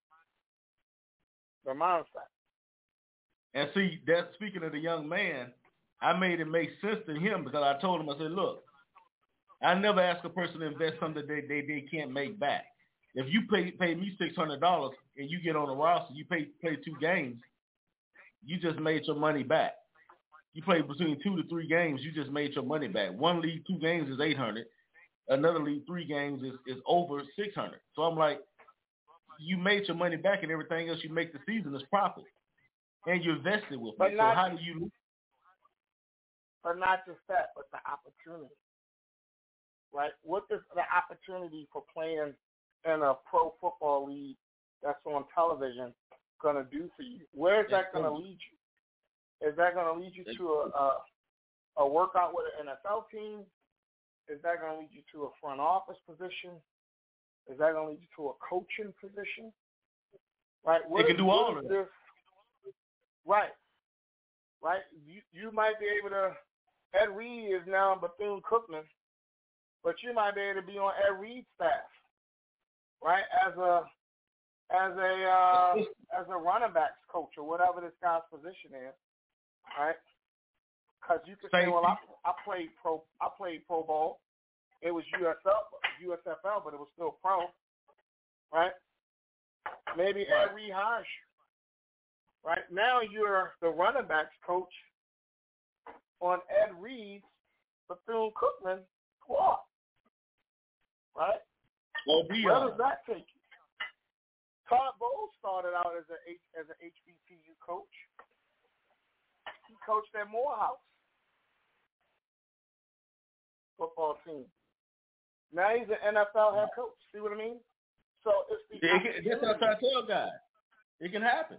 The mindset. And see, that speaking of the young man, I made it make sense to him because I told him, I said, look, I never ask a person to invest something they, they, they can't make back. If you pay pay me six hundred dollars and you get on a roster, you pay play two games, you just made your money back. You play between two to three games, you just made your money back. One league, two games is eight hundred. Another league, three games is, is over six hundred. So I'm like, you made your money back and everything else you make the season is profit. And you invested with but me. Not, so how do you... But not just that, but the opportunity. Right? What is the opportunity for playing in a pro football league that's on television going to do for you? Where is that going to lead you? Is that going to lead you to a, a a workout with an N F L team? Is that going to lead you to a front office position? Is that going to lead you to a coaching position? Right? What they can is, do all of this? Right. Right? You you might be able to. Ed Reed is now Bethune-Cookman, but you might be able to be on Ed Reed's staff, right? As a as a uh, as a running backs coach or whatever this guy's position is, right? Because you could say, well, I, I played pro I played pro ball. It was U S L, U S F L, but it was still pro, right? Maybe Ed Reed hires you, right? Now you're the running backs coach on Ed Reed's Bethune-Cookman squad, right? Well, we Where are. does that take you? Todd Bowles started out as a as an H B C U coach. He coached at Morehouse football team. Now he's an N F L head coach. See what I mean? So it's the it can, that's what I tell guys. It can happen.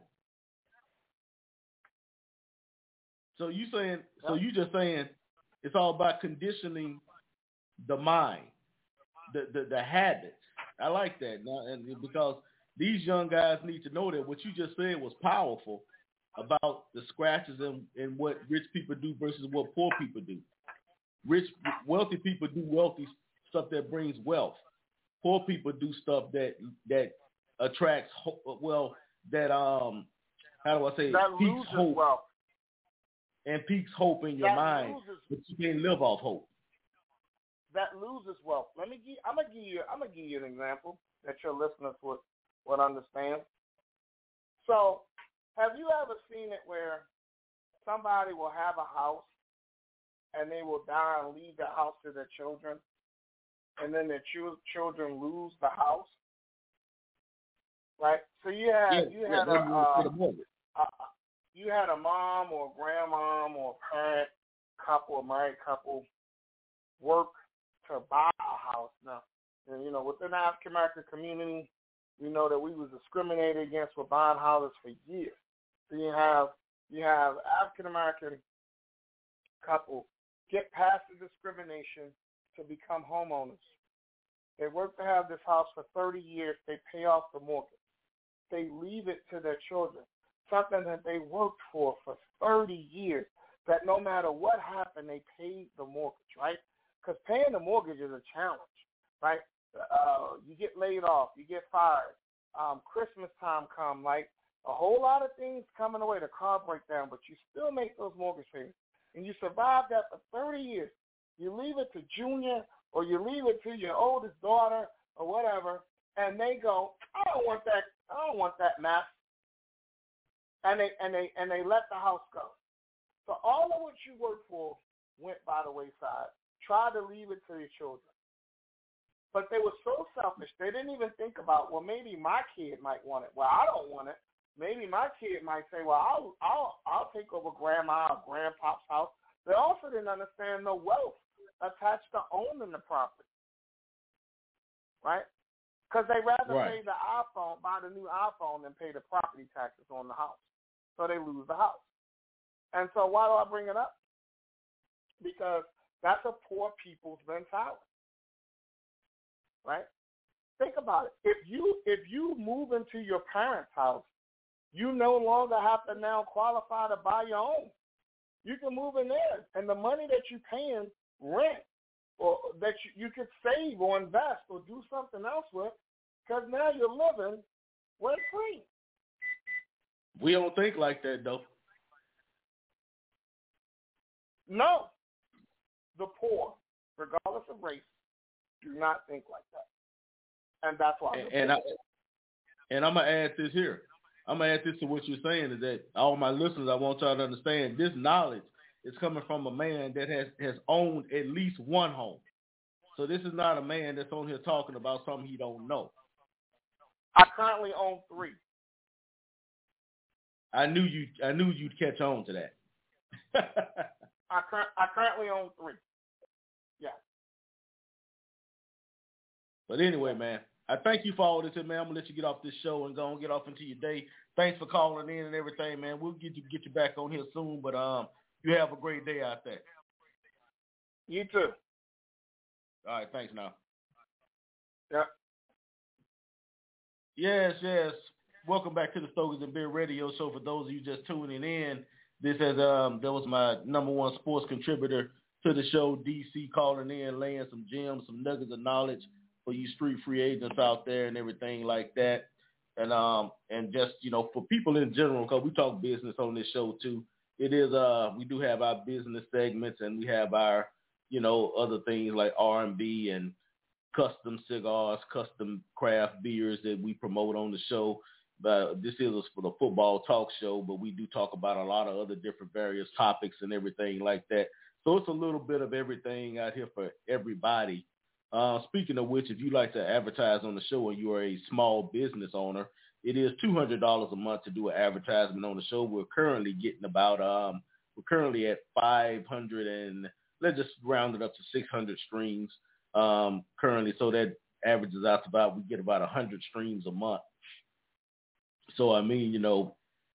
So you saying? So you just saying it's all about conditioning the mind, the the, the habits. I like that now, and because these young guys need to know that what you just said was powerful about the scratches and, and what rich people do versus what poor people do. Rich, wealthy people do wealthy stuff that brings wealth. Poor people do stuff that that attracts well that um how do I say that peaks loses hope wealth. and peaks hope in your that mind, loses, but you can't live off hope. That loses wealth. Let me give. I'm gonna give you. I'm gonna give you an example that your listeners would would understand. So, have you ever seen it where somebody will have a house and they will die and leave the house to their children, and then their ch- children lose the house? Right. So you had yeah, you yeah, had a, uh, a you had a mom or a grandmom or a parent couple, a married couple, work to buy a house. Now, and, you know, within the African American community, we know that we was discriminated against for buying houses for years. So you have you have African American couple get past the discrimination to become homeowners. They work to have this house for thirty years. They pay off the mortgage. They leave it to their children, something that they worked for for thirty years, that no matter what happened, they paid the mortgage, right? Because paying the mortgage is a challenge, right? Uh, you get laid off, you get fired, um, Christmas time come, like a whole lot of things coming away, the car breakdown, but you still make those mortgage payments. And you survive that for thirty years. You leave it to junior or you leave it to your oldest daughter or whatever, and they go, I don't want that, I don't want that mess. and they and they and they let the house go. So all of what you worked for went by the wayside. Try to leave it to your children. But they were so selfish, they didn't even think about, well, maybe my kid might want it. Well, I don't want it. Maybe my kid might say, well, I'll I'll I'll take over grandma or grandpa's house. They also didn't understand the wealth attached to owning the property, right? Because they rather right. pay the iPhone, buy the new iPhone, than pay the property taxes on the house. So they lose the house. And so why do I bring it up? Because that's a poor people's mentality, right? Think about it. If you if you move into your parents' house, you no longer have to now qualify to buy your own. You can move in there, and the money that you're paying rent or that you, you could save or invest or do something else with, because now you're living rent-free. We don't think like that, though. No. The poor, regardless of race, do not think like that. And that's why. And, and, I, and I'm going to add this here. I'm going to add this to what you're saying, is that all my listeners, I want y'all to understand, this knowledge is coming from a man that has, has owned at least one home. So this is not a man that's on here talking about something he don't know. I currently own three. I knew you. I knew you'd catch on to that. I, cur- I currently own three. Yeah. But anyway, man, I thank you for all this, man. I'm gonna let you get off this show and go and get off into your day. Thanks for calling in and everything, man. We'll get you get you back on here soon. But um, you have a great day out there. You too. All right. Thanks. Now. Yeah. Yes, yes. Welcome back to the Stokers and Beer Radio Show. For those of you just tuning in, this is um that was my number one sports contributor to the show, D C, calling in, laying some gems, some nuggets of knowledge for you street free agents out there and everything like that. And um and just, you know, for people in general, because we talk business on this show too. It is uh we do have our business segments, and we have our, you know, other things like R and B and custom cigars, custom craft beers that we promote on the show. But this is for the football talk show, but we do talk about a lot of other different various topics and everything like that. So it's a little bit of everything out here for everybody. Uh, speaking of which, if you like to advertise on the show and you are a small business owner, it is two hundred dollars a month to do an advertisement on the show. We're currently getting about, um, we're currently at five hundred and let's just round it up to six hundred streams um, currently. So that averages out to about, we get about one hundred streams a month. So, I mean, you know,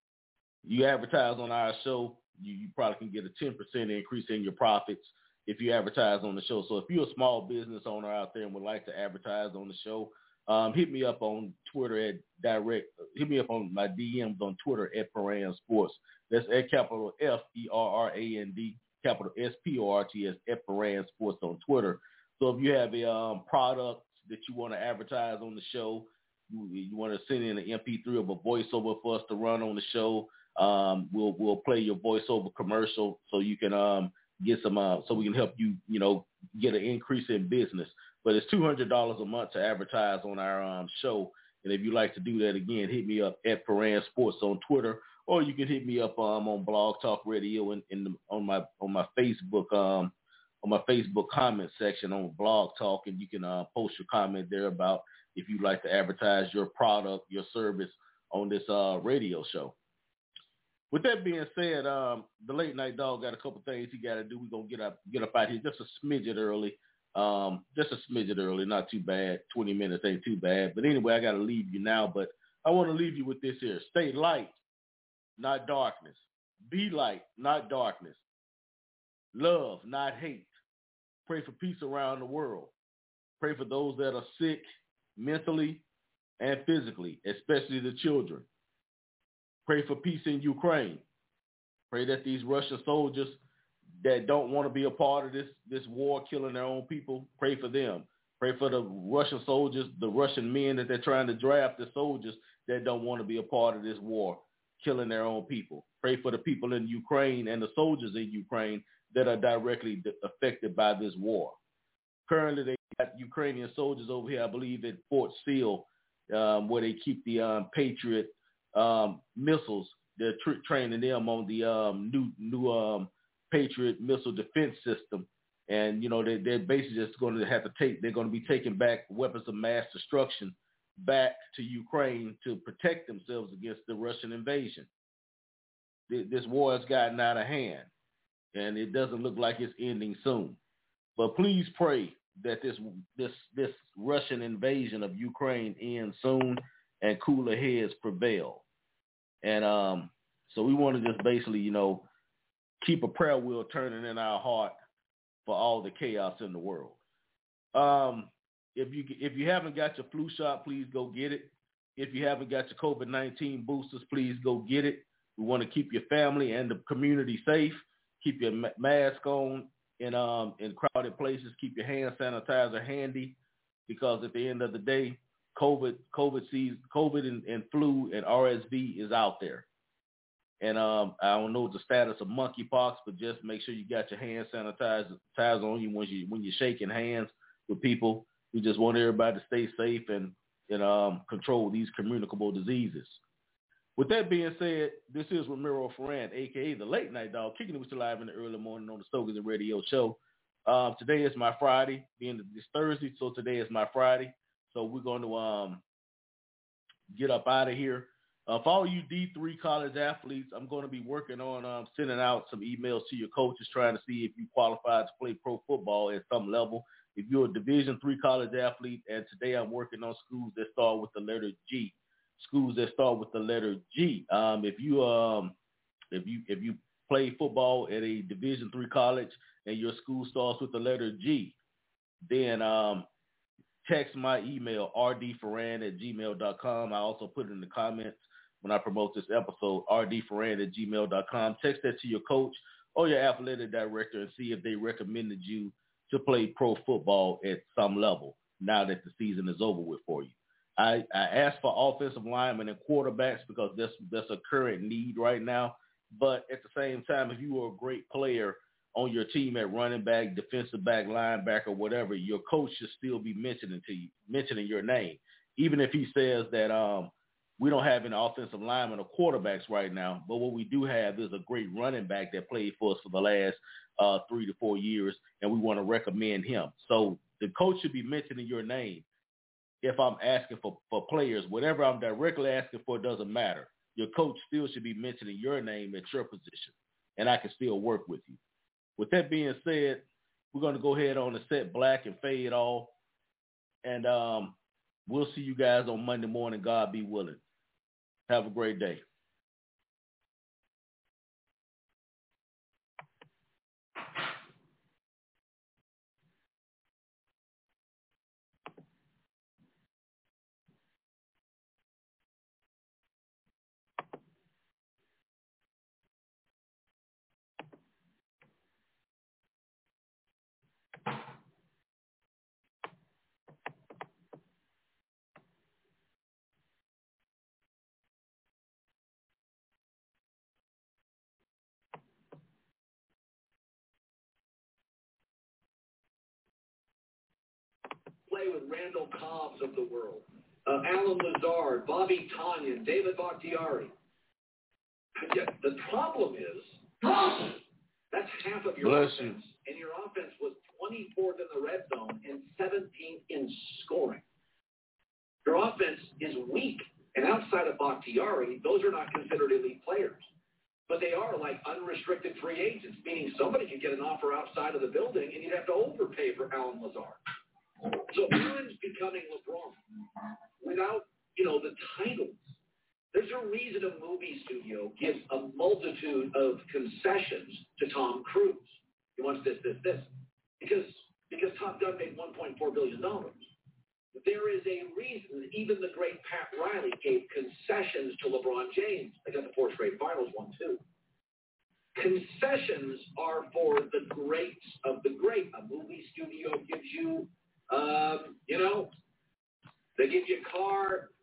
you advertise on our show, you, you probably can get a ten percent increase in your profits if you advertise on the show. So if you're a small business owner out there and would like to advertise on the show, um, hit me up on Twitter at direct, hit me up on my D Ms on Twitter at Ferrand Sports. That's at capital F E R R A N D, capital S P O R T S, at Ferrand Sports on Twitter. So if you have a um, product that you want to advertise on the show, You, you want to send in an M P three of a voiceover for us to run on the show, um, we'll we'll play your voiceover commercial so you can um, get some uh, so we can help you you know get an increase in business. But it's two hundred dollars a month to advertise on our um, show. And if you'd like to do that, again, hit me up at Ferrand Sports on Twitter, or you can hit me up um, on Blog Talk Radio and in, in the, on my on my Facebook um, on my Facebook comment section on Blog Talk, and you can uh, post your comment there about if you'd like to advertise your product, your service on this uh, radio show. With that being said, um, the late night dog got a couple things he got to do. We're going to get up get up out here just a smidget early. Um, just a smidget early, not too bad. twenty minutes ain't too bad. But anyway, I got to leave you now. But I want to leave you with this here. Stay light, not darkness. Be light, not darkness. Love, not hate. Pray for peace around the world. Pray for those that are sick, mentally and physically, especially the children. Pray for peace in Ukraine. Pray that these Russian soldiers that don't want to be a part of this, this war killing their own people, pray for them. Pray for the Russian soldiers, the Russian men that they're trying to draft, the soldiers that don't want to be a part of this war killing their own people. Pray for the people in Ukraine and the soldiers in Ukraine that are directly affected by this war. Currently, they got Ukrainian soldiers over here, I believe, at Fort Sill, um, where they keep the um, Patriot um, missiles they're tr- training them on the um, new new um, Patriot missile defense system, and you know they they're basically just going to have to take they're going to be taking back weapons of mass destruction back to Ukraine to protect themselves against the Russian invasion. This war has gotten out of hand, and it doesn't look like it's ending soon. But please pray that this this this Russian invasion of Ukraine ends soon and cooler heads prevail. And um, so we want to just basically, you know, keep a prayer wheel turning in our heart for all the chaos in the world. Um, if you if you haven't got your flu shot, please go get it. If you haven't got your COVID nineteen boosters, please go get it. We want to keep your family and the community safe. Keep your mask on in um in crowded places. Keep your hand sanitizer handy, because at the end of the day, COVID COVID sees COVID and, and flu and R S V is out there. And um I don't know the status of monkeypox, but just make sure you got your hand sanitizer on you when you when you're shaking hands with people. We just want everybody to stay safe and and um control these communicable diseases. With that being said, this is Ramiro Ferran, a k a the Late Night Dog, kicking it with you live in the early morning on the Stokers and Radio Show. Um, today is my Friday, being this Thursday, so today is my Friday. So we're going to um, get up out of here. Uh, for all you D three college athletes, I'm going to be working on um, sending out some emails to your coaches trying to see if you qualify to play pro football at some level. If you're a Division three college athlete, and today I'm working on schools that start with the letter G. Schools that start with the letter G. Um, if you um, if you if you play football at a Division three college and your school starts with the letter G, then um, text my email r d ferran at gmail dot com. I also put it in the comments when I promote this episode, r d ferran at gmail dot com. Text that to your coach or your athletic director and see if they recommended you to play pro football at some level now that the season is over with for you. I, I asked for offensive linemen and quarterbacks because that's that's a current need right now. But at the same time, if you were a great player on your team at running back, defensive back, linebacker, whatever, your coach should still be mentioning to you, mentioning your name, even if he says that um, we don't have any offensive linemen or quarterbacks right now. But what we do have is a great running back that played for us for the last uh, three to four years, and we want to recommend him. So the coach should be mentioning your name. If I'm asking for, for players, whatever I'm directly asking for doesn't matter. Your coach still should be mentioning your name at your position, and I can still work with you. With that being said, we're going to go ahead on and set black and fade off, and um, we'll see you guys on Monday morning, God be willing. Have a great day. Play with Randall Cobbs of the world, uh, Alan Lazard, Bobby Tonyan, David Bakhtiari. Yeah, the problem is that's half of your Bless offense, you. and your offense was twenty-fourth in the red zone and seventeenth in scoring. Your offense is weak, and outside of Bakhtiari, those are not considered elite players. But they are like unrestricted free agents, meaning somebody could get an offer outside of the building, and you'd have to overpay for Alan Lazard. So Aaron's becoming LeBron without, you know, the titles. There's a reason a movie studio gives a multitude of concessions to Tom Cruise. He wants this, this, this. Because because Top Gun made one point four billion dollars. There is a reason that even the great Pat Riley gave concessions to LeBron James. They got the fourth straight finals one, too. Concessions are for the greats of the great. A movie studio gives you Um, you know, they give you a car,